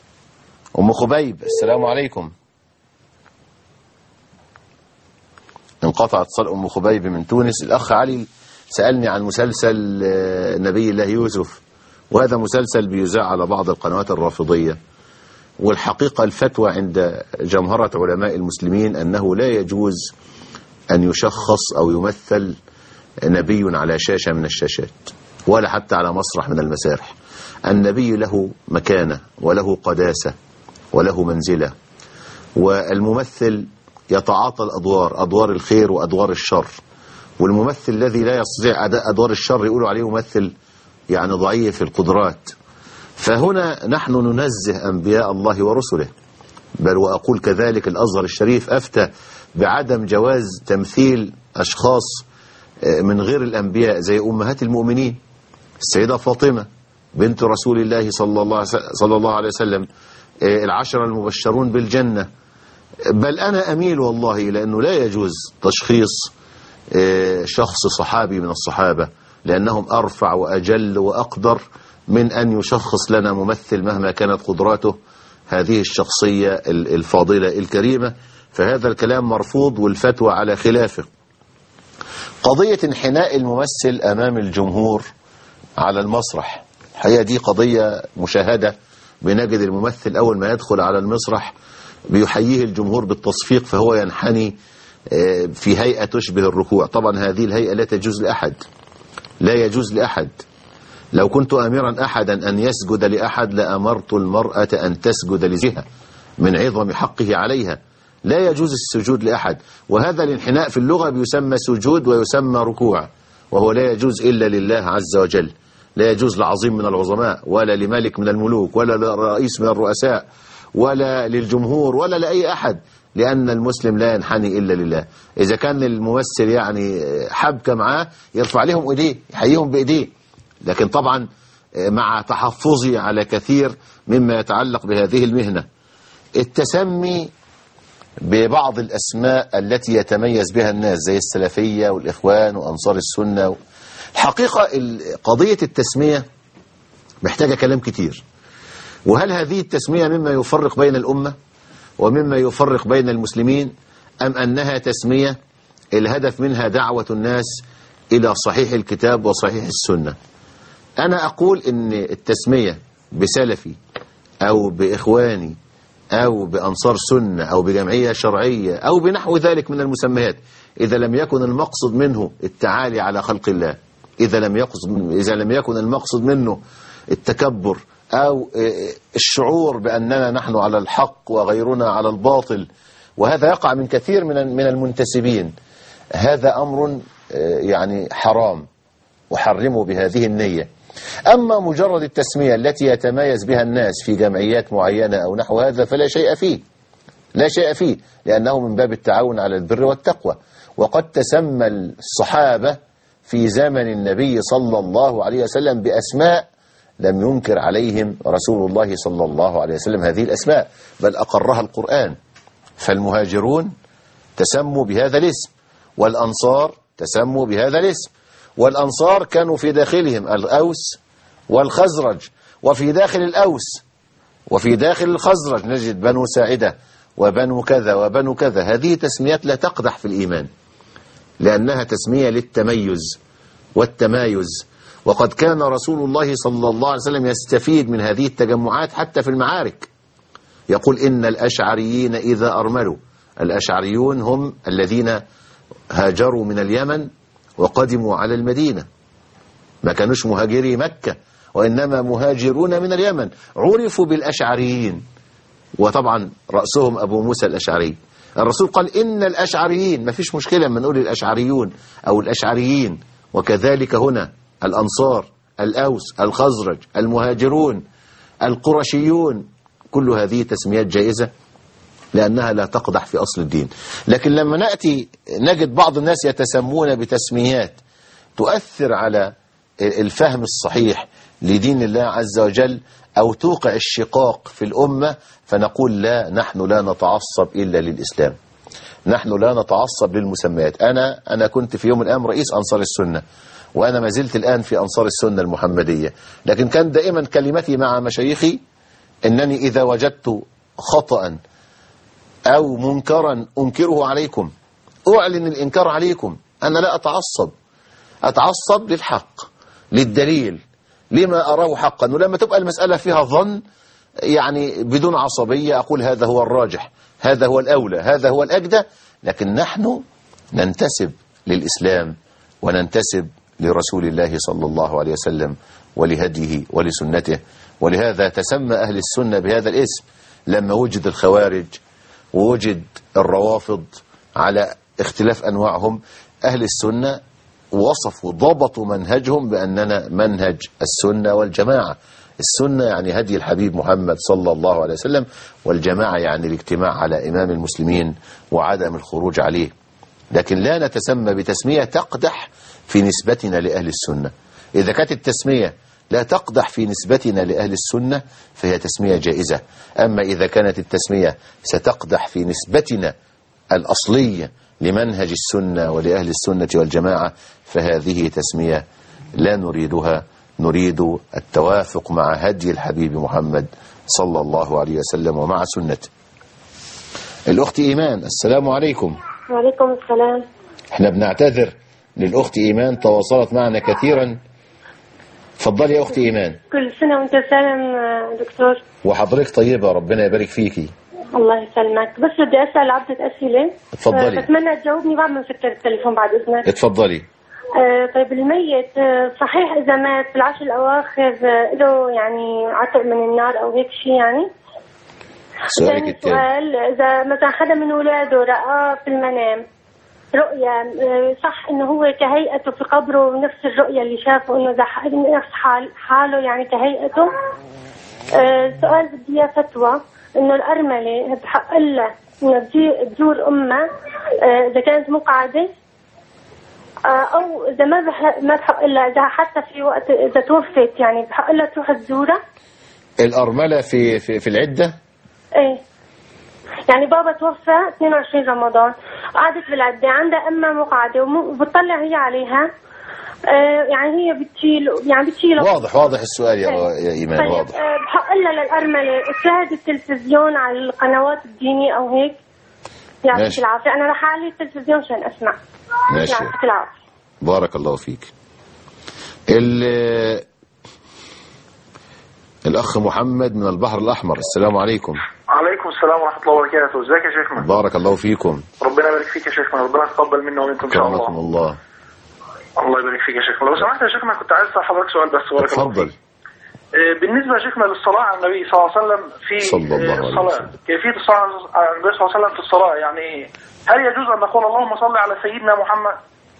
ام خبيب السلام عليكم. انقطع اتصال أم خبيب من تونس. الأخ علي سألني عن مسلسل نبي الله يوسف، وهذا مسلسل بيذاع على بعض القنوات الرافضية، والحقيقة الفتوى عند جمهرة علماء المسلمين أنه لا يجوز أن يشخص أو يمثل نبي على شاشة من الشاشات ولا حتى على مسرح من المسارح. النبي له مكانة وله قداسة وله منزلة، والممثل يتعاطى الأدوار، أدوار الخير وأدوار الشر، والممثل الذي لا يستطيع أداء أدوار الشر يقولوا عليه ممثل يعني ضعيف القدرات. فهنا نحن ننزه أنبياء الله ورسله، بل وأقول كذلك الأزهر الشريف أفتى بعدم جواز تمثيل أشخاص من غير الأنبياء زي أمهات المؤمنين، السيدة فاطمة بنت رسول الله صلى الله عليه وسلم، العشرة المبشرون بالجنة. بل أنا أميل والله إلى أنه لا يجوز تشخيص شخص صحابي من الصحابة، لأنهم أرفع وأجل وأقدر من أن يشخص لنا ممثل مهما كانت قدراته هذه الشخصية الفاضلة الكريمة. فهذا الكلام مرفوض والفتوى على خلافه. قضية انحناء الممثل أمام الجمهور على المسرح، هي دي قضية مشاهدة. بنجد الممثل أول ما يدخل على المسرح بيحييه الجمهور بالتصفيق، فهو ينحني في هيئة تشبه الركوع. طبعا هذه الهيئة لا تجوز لأحد، لا يجوز لأحد. لو كنت أمرا أحدا أن يسجد لأحد لأمرت المرأة أن تسجد لزوجها من عظم حقه عليها. لا يجوز السجود لأحد، وهذا الانحناء في اللغة بيسمى سجود ويسمى ركوع، وهو لا يجوز إلا لله عز وجل. لا يجوز لعظيم من العظماء ولا لملك من الملوك ولا لرئيس من الرؤساء ولا للجمهور ولا لأي أحد، لأن المسلم لا ينحني إلا لله. إذا كان الممثل يعني حبكة معاه يرفع لهم إيديه يحييهم بإيديه، لكن طبعا مع تحفظي على كثير مما يتعلق بهذه المهنة. التسمي ببعض الأسماء التي يتميز بها الناس زي السلفية والإخوان وأنصار السنة، الحقيقة قضية التسمية محتاجة كلام كتير. وهل هذه التسمية مما يفرق بين الأمة ومما يفرق بين المسلمين، أم أنها تسمية الهدف منها دعوة الناس إلى صحيح الكتاب وصحيح السنة؟ أنا أقول إن التسمية بسلفي أو بإخواني أو بأنصار سنة أو بجمعية شرعية أو بنحو ذلك من المسميات، إذا لم يكن المقصد منه التعالي على خلق الله، إذا لم يكن المقصد منه التكبر أو الشعور بأننا نحن على الحق وغيرنا على الباطل، وهذا يقع من كثير من المنتسبين، هذا أمر يعني حرام وحرموا بهذه النية. أما مجرد التسمية التي يتميز بها الناس في جمعيات معينة أو نحو هذا فلا شيء فيه، لا شيء فيه، لأنه من باب التعاون على البر والتقوى. وقد تسمى الصحابة في زمن النبي صلى الله عليه وسلم بأسماء لم ينكر عليهم رسول الله صلى الله عليه وسلم هذه الأسماء، بل أقرها القرآن. فالمهاجرون تسموا بهذا الاسم، والأنصار تسموا بهذا الاسم، والأنصار كانوا في داخلهم الأوس والخزرج، وفي داخل الأوس وفي داخل الخزرج نجد بنو ساعدة وبنو كذا وبنو كذا. هذه تسميات لا تقدح في الإيمان، لأنها تسمية للتميز والتمايز. وقد كان رسول الله صلى الله عليه وسلم يستفيد من هذه التجمعات حتى في المعارك. يقول إن الأشعريين إذا أرملوا، الأشعريون هم الذين هاجروا من اليمن وقدموا على المدينة، ما كانوش مهاجري مكة وإنما مهاجرون من اليمن، عرفوا بالأشعريين، وطبعا رأسهم أبو موسى الأشعري. الرسول قال إن الأشعريين، ما فيش مشكلة من نقول الأشعريون أو الأشعريين. وكذلك هنا الأنصار، الأوس، الخزرج، المهاجرون، القرشيون، كل هذه تسميات جائزة لأنها لا تقدح في أصل الدين. لكن لما نأتي نجد بعض الناس يتسمون بتسميات تؤثر على الفهم الصحيح لدين الله عز وجل أو توقع الشقاق في الأمة، فنقول لا، نحن لا نتعصب إلا للإسلام، نحن لا نتعصب للمسميات. أنا كنت في يوم من الأيام رئيس أنصار السنة، وأنا ما زلت الآن في أنصار السنة المحمدية، لكن كان دائما كلمتي مع مشايخي أنني إذا وجدت خطأ أو منكرا أنكره عليكم، أعلن الإنكار عليكم. أنا لا أتعصب للحق، للدليل، لما أراه حقا. ولما تبقى المسألة فيها ظن يعني بدون عصبية أقول هذا هو الراجح، هذا هو الأولى، هذا هو الأجدى. لكن نحن ننتسب للإسلام وننتسب لرسول الله صلى الله عليه وسلم ولهديه ولسنته. ولهذا تسمى أهل السنة بهذا الاسم. لما وجد الخوارج ووجد الروافض على اختلاف أنواعهم، أهل السنة وصفوا ضبطوا منهجهم بأننا منهج السنة والجماعة. السنة يعني هدي الحبيب محمد صلى الله عليه وسلم، والجماعة يعني الاجتماع على إمام المسلمين وعدم الخروج عليه. لكن لا نتسمى بتسمية تقدح في نسبتنا لأهل السنة. إذا كانت التسمية لا تقدح في نسبتنا لأهل السنة فهي تسمية جائزة. أما إذا كانت التسمية ستقدح في نسبتنا الأصلية لمنهج السنة ولأهل السنة والجماعة فهذه تسمية لا نريدها. نريد التوافق مع هدي الحبيب محمد صلى الله عليه وسلم ومع سنته. الأخت إيمان، السلام عليكم. وعليكم السلام. احنا بنعتذر للأخت إيمان، تواصلت معنا كثيرا. اتفضلي يا أختي إيمان. كل سنة وانت سالم دكتور. وحضرتك طيبة، ربنا يبارك فيكي. الله يسلمك. بس بدي أسأل عدة أسئلة. اتفضلي. بتمنى تجاوبني بعد ما نسكر التليفون بعد إذنك. اتفضلي. طيب الميت صحيح إذا مات في العشر الأواخر له يعني عتق من النار أو هيك شيء يعني؟ سؤالك التاني. سؤال، إذا مثلا حدا من أولاده رأى في المنام رؤيا، صح إنه هو كهيئته في قبره نفس الرؤيا اللي شافه، إنه نفس حاله يعني كهيئته؟ سؤال بدي إياه فتوى، إنه الأرملة بحق لها إنه تزور أمها إذا كانت مقعدة، أو إذا ما بحق لها، إذا حتى في وقت إذا توفت يعني بحق لها تروح تزورها. الأرملة في العدة؟ إيه، يعني بابا توفى 22 رمضان، قعدت بالعدة عندها أمها مقعدة وبتطلع هي عليها، يعني هي بتشيل واضح السؤال يا إيمان. طيب واضح. بحق لها للأرملة تشاهد التلفزيون على القنوات الدينية أو هيك؟ يعطيك العافية. أنا رح أعلي التلفزيون عشان أسمع. ماشي. يعطيك العافية. بارك الله فيك. الأخ محمد من البحر الأحمر، السلام عليكم. عليكم السلام ورحمة الله وبركاته. ازيك يا شيخنا؟ بارك الله فيكم. ربنا يبارك فيك يا شيخنا، ربنا يتقبل منا ومنكم إن شاء الله. كرمكم الله. الله يبارك فيك يا شيخنا. لو سمحت يا شيخنا كنت عايز أسأل حضرتك سؤال بس. بارك الله فيك. بالنسبة يا شيخنا للصلاة على النبي صلى الله عليه وسلم في الصلاة، كيفية الصلاة على النبي صلى الله عليه وسلم في الصلاة، يعني هل يجوز أن نقول اللهم صل على سيدنا محمد؟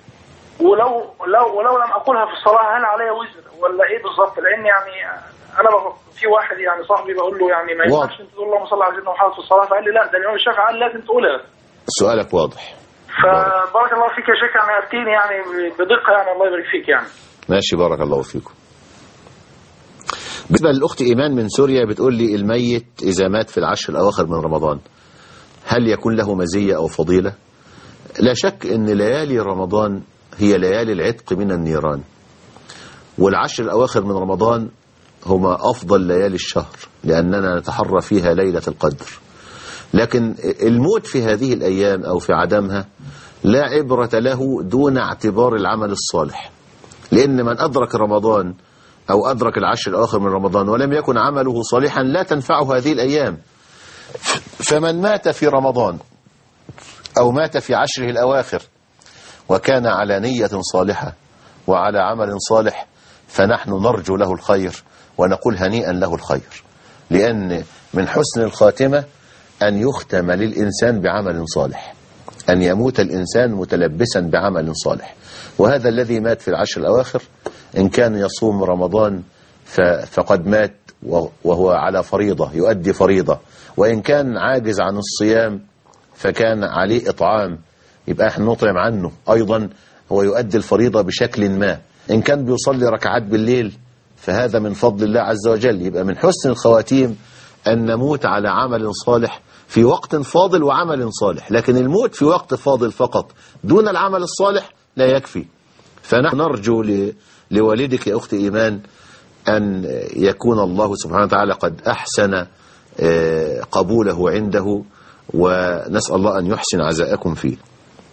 ولو لم أقولها في الصلاة هل علي وزر ولا إيه بالظبط؟ لأن يعني أنا في واحد يعني صاحبي بقول له يعني ما ينفعش أنت تقول اللهم صل على سيدنا محمد في الصلاة، فقال لي لا، ده الإمام الشافعي قال لازم تقولها. سؤالك واضح. فبارك الله فيك يا شيخ، يعني أرتيني يعني بدقة، يعني الله يبارك فيك يعني. ماشي، بارك الله فيكم. بالنسبة للأخت إيمان من سوريا بتقول لي الميت إذا مات في العشر الأواخر من رمضان هل يكون له مزية أو فضيلة؟ لا شك أن ليالي رمضان هي ليالي العتق من النيران، والعشر الأواخر من رمضان هما أفضل ليالي الشهر لأننا نتحرى فيها ليلة القدر. لكن الموت في هذه الأيام أو في عدمها لا عبرة له دون اعتبار العمل الصالح، لأن من أدرك رمضان أو أدرك العشر الأواخر من رمضان ولم يكن عمله صالحا لا تنفعه هذه الأيام. فمن مات في رمضان أو مات في عشره الأواخر وكان على نية صالحة وعلى عمل صالح فنحن نرجو له الخير ونقول هنيئا له الخير، لأن من حسن الخاتمة أن يختم للإنسان بعمل صالح، أن يموت الإنسان متلبسا بعمل صالح. وهذا الذي مات في العشر الأواخر إن كان يصوم رمضان فقد مات وهو على فريضة يؤدي فريضة، وإن كان عاجز عن الصيام فكان عليه إطعام يبقى احنا نطعم عنه أيضا، هو يؤدي الفريضة بشكل ما. إن كان بيصلي ركعات بالليل فهذا من فضل الله عز وجل. يبقى من حسن الخواتيم أن نموت على عمل صالح في وقت فاضل وعمل صالح، لكن الموت في وقت فاضل فقط دون العمل الصالح لا يكفي. فنحن نرجو لوالدك يا أخت إيمان أن يكون الله سبحانه وتعالى قد أحسن قبوله عنده، ونسأل الله أن يحسن عزاءكم فيه.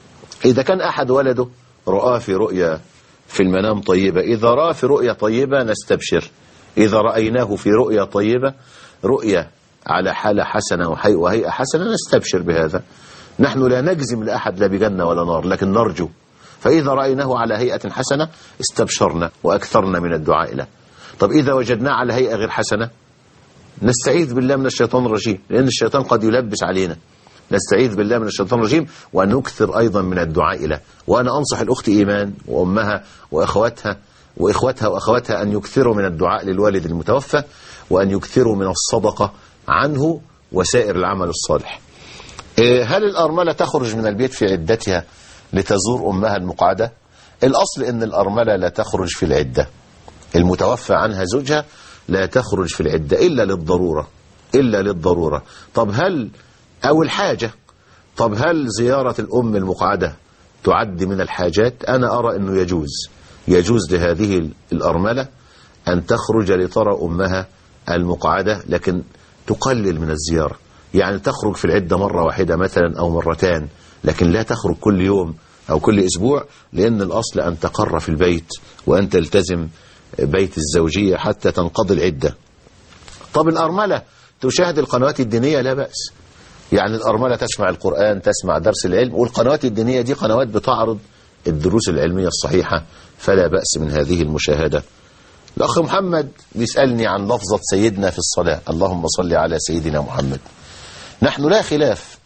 إذا كان أحد ولده رأى في رؤيا في المنام طيبة، إذا رأى في رؤيا طيبة نستبشر، إذا رأيناه في رؤيا طيبة رؤيا على حالة حسنة وهيئة حسنة نستبشر بهذا. نحن لا نجزم لأحد لا بجنة ولا نار، لكن نرجو. فإذا رأيناه على هيئة حسنة استبشرنا وأكثرنا من الدعاء له. طب إذا وجدناه على هيئة غير حسنة نستعيذ بالله من الشيطان الرجيم، لأن الشيطان قد يلبس علينا. نستعيذ بالله من الشيطان الرجيم وأن نكثر أيضا من الدعاء له. وأنا أنصح الأخت إيمان وأمها وإخواتها وأخواتها أن يكثروا من الدعاء للوالد المتوفى، وأن يكثروا من الصدقة عنه وسائر العمل الصالح. هل الأرملة تخرج من البيت في عدتها لتزور أمها المقعدة؟ الأصل أن الأرملة لا تخرج في العدة، المتوفى عنها زوجها لا تخرج في العدة إلا للضرورة. طب هل أو الحاجة، طب هل زيارة الأم المقعدة تعد من الحاجات؟ أنا أرى أنه يجوز لهذه الأرملة أن تخرج لترى أمها المقعدة، لكن تقلل من الزيارة، يعني تخرج في العدة مرة واحدة مثلا أو مرتان، لكن لا تخرج كل يوم أو كل أسبوع، لأن الأصل أن تقر في البيت وأن تلتزم بيت الزوجية حتى تنقضي العدة. طب الأرملة تشاهد القنوات الدينية؟ لا بأس، يعني الأرملة تسمع القرآن، تسمع درس العلم، والقنوات الدينية دي قنوات بتعرض الدروس العلمية الصحيحة، فلا بأس من هذه المشاهدة. الأخ محمد بيسألني عن لفظة سيدنا في الصلاة، اللهم صل على سيدنا محمد. نحن لا خلاف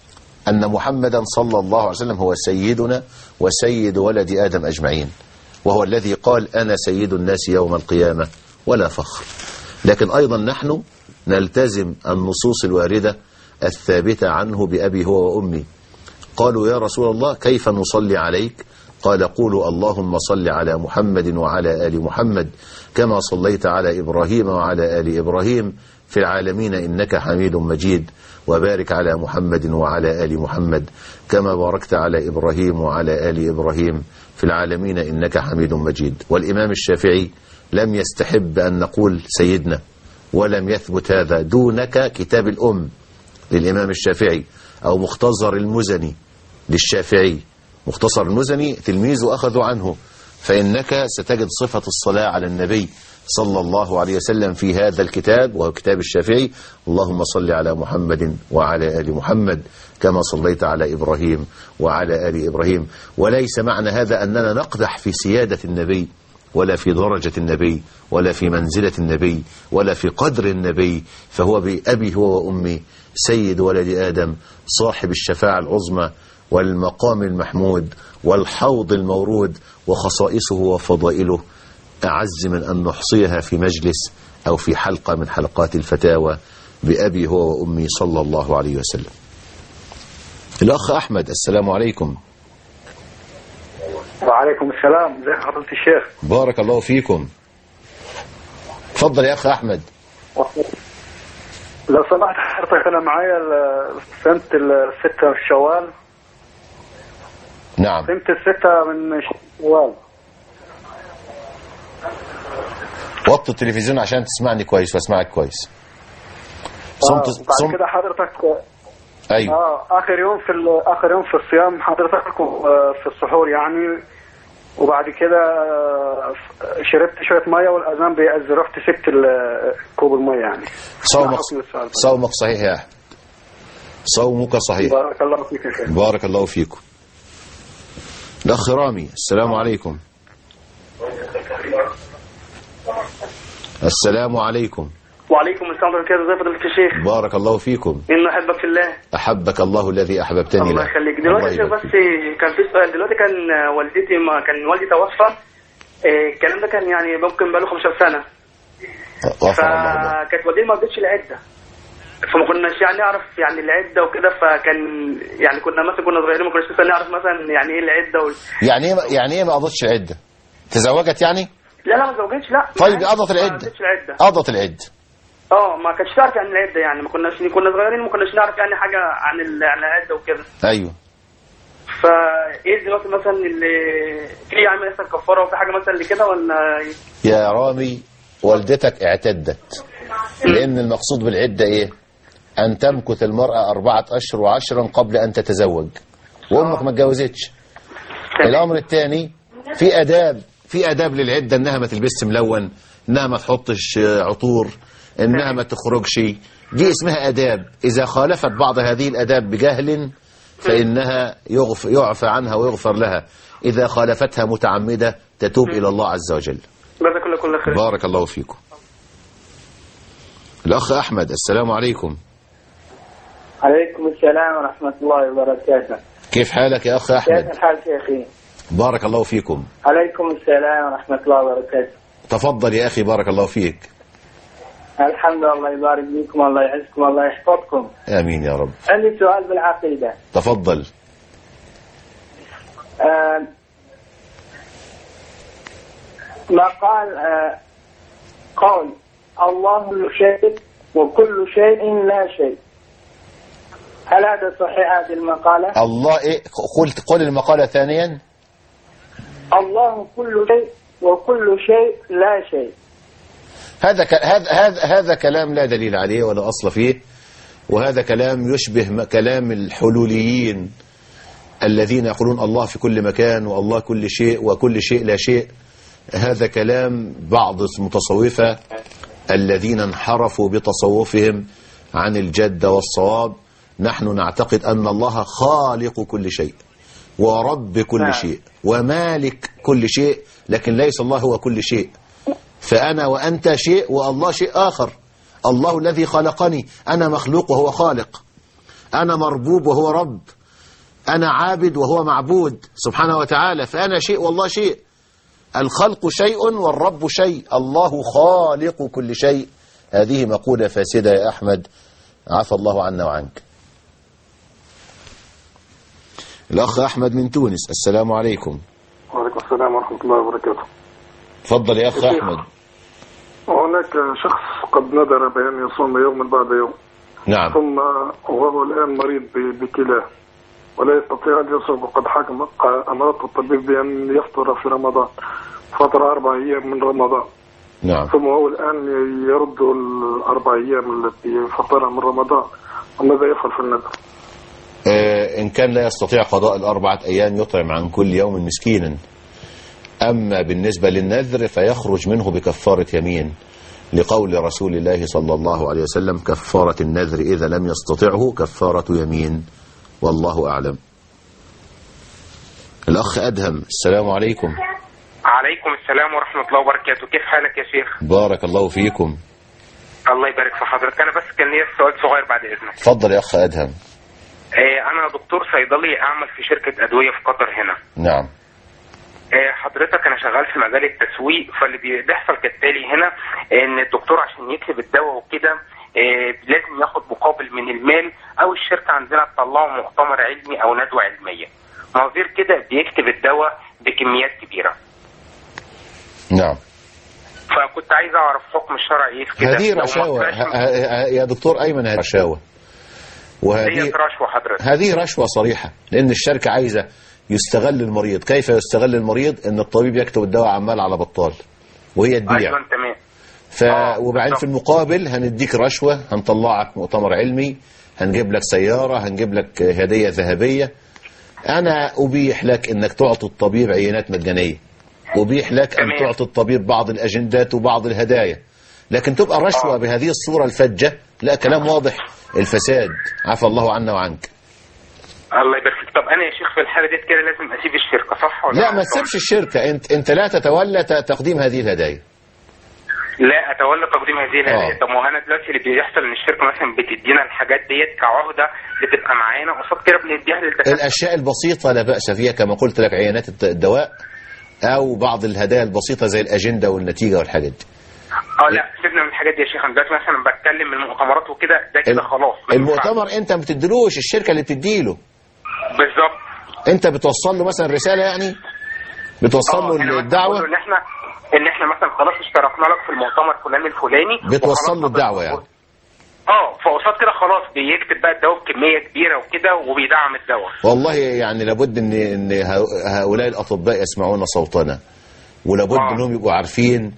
أن محمدا صلى الله عليه وسلم هو سيدنا وسيد ولد آدم أجمعين، وهو الذي قال أنا سيد الناس يوم القيامة ولا فخر. لكن أيضا نحن نلتزم النصوص الواردة الثابتة عنه بأبي هو وأمي. قالوا يا رسول الله كيف نصلي عليك؟ قال قولوا اللهم صل على محمد وعلى آل محمد كما صليت على إبراهيم وعلى آل إبراهيم في العالمين إنك حميد مجيد، وبارك على محمد وعلى آل محمد كما باركت على إبراهيم وعلى آل إبراهيم في العالمين إنك حميد مجيد. والإمام الشافعي لم يستحب أن نقول سيدنا، ولم يثبت هذا. دونك كتاب الأم للإمام الشافعي، أو مختصر المزني للشافعي، مختصر المزني تلميذه أخذوا عنه، فإنك ستجد صفة الصلاة على النبي صلى الله عليه وسلم في هذا الكتاب، وهو كتاب الشافعي، اللهم صل على محمد وعلى آل محمد كما صليت على إبراهيم وعلى آل إبراهيم. وليس معنى هذا أننا نقدح في سيادة النبي ولا في درجة النبي ولا في منزلة النبي ولا في قدر النبي، فهو بأبي هو وأمي سيد ولد آدم، صاحب الشفاعة العظمى والمقام المحمود والحوض المورود، وخصائصه وفضائله أعز من أن نحصيها في مجلس أو في حلقة من حلقات الفتاوى. بأبي هو وأمي صلى الله عليه وسلم. الأخ أحمد، السلام عليكم. وعليكم السلام، ازي حضرة الشيخ؟ بارك الله فيكم. اتفضل يا أخ أحمد. لو سمحت حضرتك أنا معايا سنة 6 شوال. نعم. سنة 6 من شوال. وطي التلفزيون عشان تسمعني كويس واسمعك كويس. بعد كده حضرتك ايوه اخر يوم في الصيام حضرتك في السحور يعني، وبعد كده شربت شويه ميه والاذان بيأذن، رحت سبت كوب الميه يعني. صومك صحيح يا احمد، صومك صحيح. بارك الله فيك يا شيخ. بارك الله فيكم. الاخ رامي، السلام عليكم. السلام عليكم. وعليكم السلام ورحمة الله وبركاته. ازي فضيلة الشيخ؟ بارك الله فيكم. إن أحبك في الله. أحبك الله الذي أحببتني له. الله يخليك. دلوقتي يا شيخ بس كان في سؤال. دلوقتي كان والدي توفى، الكلام ده كان يعني ممكن بقاله 15 سنة. فكانت والدتي ما رضتش العدة، فما كناش يعني نعرف يعني العدة وكده، فكان يعني كنا صغيرين ما كناش لسه نعرف مثلا يعني ايه العدة يعني ايه ما قضتش العدة؟ تزوجت يعني؟ لا ما تزوجتش. لا طيب قضت العدة. قضت العدة. ما كانتش تعرف يعني العدة، يعني كنا صغيرين ما كناش نعرف يعني حاجة عن العدة وكده. ايوه. فايه دلوقتي مثلا اللي في يعني مثلا كفارة وفي حاجة مثلا اللي كده ولا؟ يا رامي والدتك اعتدت، لان المقصود بالعدة ايه؟ ان تمكث المرأة 4 أشهر و10 قبل ان تتزوج، وامك ما اتجوزتش، الأمر الثاني في آداب للعدة، إنها ما تلبسش ملون، إنها ما تحطش عطور، إنها ما تخرجش. دي اسمها آداب. إذا خالفت بعض هذه الآداب بجهل فإنها يعفى عنها ويغفر لها. إذا خالفتها متعمدة تتوب إلى الله عز وجل. جزاك الله كل خير. بارك الله فيكم. الأخ أحمد، السلام عليكم. عليكم السلام ورحمة الله وبركاته. كيف حالك يا أخ أحمد؟ كيف الحال شيخي؟ بارك الله فيكم. عليكم السلام ورحمة الله وبركاته. تفضل يا أخي، بارك الله فيك. الحمد لله، الله يبارك فيكم، الله يعزكم، الله يحفظكم. آمين يا رب. عندي سؤال بالعقيدة. تفضل. ما قول الله كل شيء وكل شيء لا شيء، هل هذا صحيح هذه المقالة؟ الله إيه؟ قل المقالة ثانيا. الله كل شيء وكل شيء لا شيء. هذا كلام لا دليل عليه ولا أصل فيه، وهذا كلام يشبه كلام الحلوليين الذين يقولون الله في كل مكان والله كل شيء وكل شيء لا شيء. هذا كلام بعض المتصوفة الذين انحرفوا بتصوفهم عن الجدة والصواب. نحن نعتقد أن الله خالق كل شيء ورب كل شيء ومالك كل شيء، لكن ليس الله هو كل شيء. فأنا وأنت شيء والله شيء آخر. الله الذي خلقني، أنا مخلوق وهو خالق، أنا مربوب وهو رب، أنا عابد وهو معبود سبحانه وتعالى. فأنا شيء والله شيء. الخلق شيء والرب شيء، الله خالق كل شيء. هذه مقولة فاسدة يا أحمد، عفى الله عنا وعنك. الأخ أحمد من تونس، السلام عليكم. وعليكم السلام ورحمة الله وبركاته. تفضل يا أخ أحمد. هناك شخص قد نذر بأن يصوم يوما بعد يوم. نعم. ثم وهو الآن مريض بكلاه ولا يستطيع أن يصوم، وقد حكم أمرته الطبيب بأن يفطر في رمضان، فطر 4 أيام من رمضان. نعم. ثم هو الآن يرد ال4 أيام التي فطرها من رمضان، وماذا يفعل في النذر؟ إن كان لا يستطيع قضاء ال4 أيام يطعم عن كل يوم مسكينا. أما بالنسبة للنذر فيخرج منه بكفارة يمين، لقول رسول الله صلى الله عليه وسلم: كفارة النذر إذا لم يستطعه كفارة يمين، والله أعلم. الأخ أدهم، السلام عليكم. عليكم السلام ورحمة الله وبركاته. كيف حالك يا شيخ؟ بارك الله فيكم. الله يبارك في حضرتك. أنا بس كان لي سؤال صغير بعد إذنك. تفضل يا أخ أدهم. أنا دكتور صيدلي أعمل في شركة أدوية في قطر هنا. نعم. حضرتك أنا شغال في مجال التسويق، فاللي بيحصل كالتالي هنا إن الدكتور عشان يكتب الدواء وكده لازم ياخد مقابل من المال، أو الشركة عندنا تطلعه مؤتمر علمي أو ندوة علمية، نظير كده بيكتب الدواء بكميات كبيرة. نعم. فكنت عايز أعرف حكم الشرع إيه في كده. هذه رشاوى يا دكتور أيمن، هذه رشاوى، وهذه رشوة حضرتك. هذه رشوة صريحة، لأن الشركة عايزة يستغل المريض. كيف يستغل المريض؟ ان الطبيب يكتب الدواء عمال على بطال وهي تبيع. ايوه تمام. وبعدين في المقابل هنديك رشوة، هنطلعك مؤتمر علمي، هنجيب لك سيارة، هنجيب لك هدية ذهبية. انا ابيح لك انك تعطي الطبيب عينات مجانية، ابيح لك ان تعطي الطبيب بعض الاجندات وبعض الهدايا، لكن تبقى رشوة بهذه الصورة الفجة، لا، كلام واضح الفساد، عفى الله عنا وعنك. الله يبارك فيك. طب انا يا شيخ في الحاله ديت كده لازم اسيب الشركه، صح ولا لا؟ ما تسيبش الشركه، انت لا تتولى تقديم هذه الهدايا. لا اتولى تقديم هذه الهدايا. طب ما هو انا دلوقتي اللي بيحصل ان الشركه مثلا بتدينا الحاجات ديت كعهده بتبقى معانا، قصاد كده بنديها للدكاتره. الاشياء البسيطه لا باس فيها، كما قلت لك عينات الدواء او بعض الهدايا البسيطه زي الاجنده والنتيجه والحاجات دي. لا سيبنا من الحاجات دي يا شيخ. انا دلوقتي مثلا بتكلم من المؤتمرات وكده، ده كده خلاص. المؤتمر انت ما بتديلوش، الشركه اللي بتديله. بالظبط. انت بتوصل له مثلا رساله، يعني بتوصل له الدعوه، ان احنا مثلا خلاص اشتركنا لك في المؤتمر الفلاني، بتوصل له الدعوه يعني. فقصاد كده خلاص بيكتب بقى الدواء بكميه كبيره وكده وبيدعم الدواء. والله يعني لابد ان هؤلاء الاطباء يسمعون صوتنا، ولابد انهم يبقوا عارفين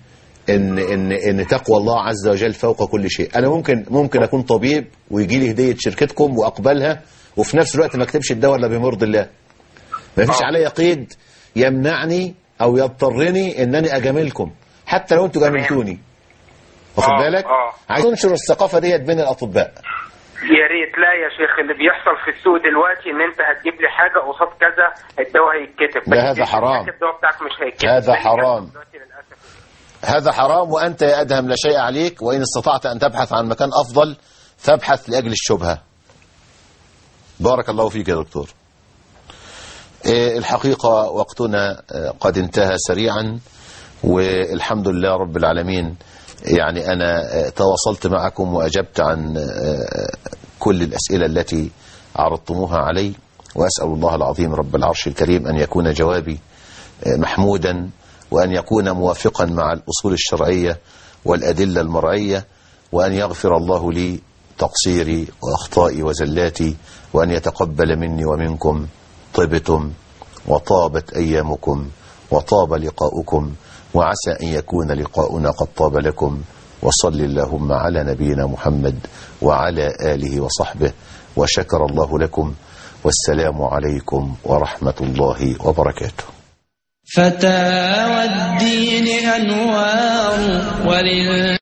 ان تقوى الله عز وجل فوق كل شيء. انا ممكن اكون طبيب ويجي لي هديه شركتكم واقبلها، وفي نفس الوقت ما اكتبش الدواء الا بمرض الله. ما فيش عليا قيد يمنعني أو يضطرني أنني أجاملكم حتى لو أنتوا جاملتوني. واخد بالك؟ عايز تنشر الثقافة ديت بين الأطباء. يا ريت. لا يا شيخ، اللي بيحصل في السوق دلوقتي ان انت هتجيب لي حاجه قصاد كذا الدواء هيتكتب، ده هذا حرام. الدواء بتاعك مش هيتكتب، هذا حرام، هذا حرام. وأنت يا أدهم لا شيء عليك، وإن استطعت أن تبحث عن مكان أفضل فابحث لأجل الشبهة. بارك الله فيك يا دكتور. الحقيقة وقتنا قد انتهى سريعا، والحمد لله رب العالمين. يعني أنا تواصلت معكم وأجبت عن كل الأسئلة التي عرضتموها علي، وأسأل الله العظيم رب العرش الكريم أن يكون جوابي محمودا، وأن يكون موافقا مع الأصول الشرعية والأدلة المرعية، وأن يغفر الله لي تقصيري وأخطائي وزلاتي، وأن يتقبل مني ومنكم. طبتم وطابت أيامكم وطاب لقاؤكم، وعسى أن يكون لقاؤنا قد طاب لكم. وصل اللهم على نبينا محمد وعلى آله وصحبه، وشكر الله لكم، والسلام عليكم ورحمة الله وبركاته. فتاوى الدين أنوار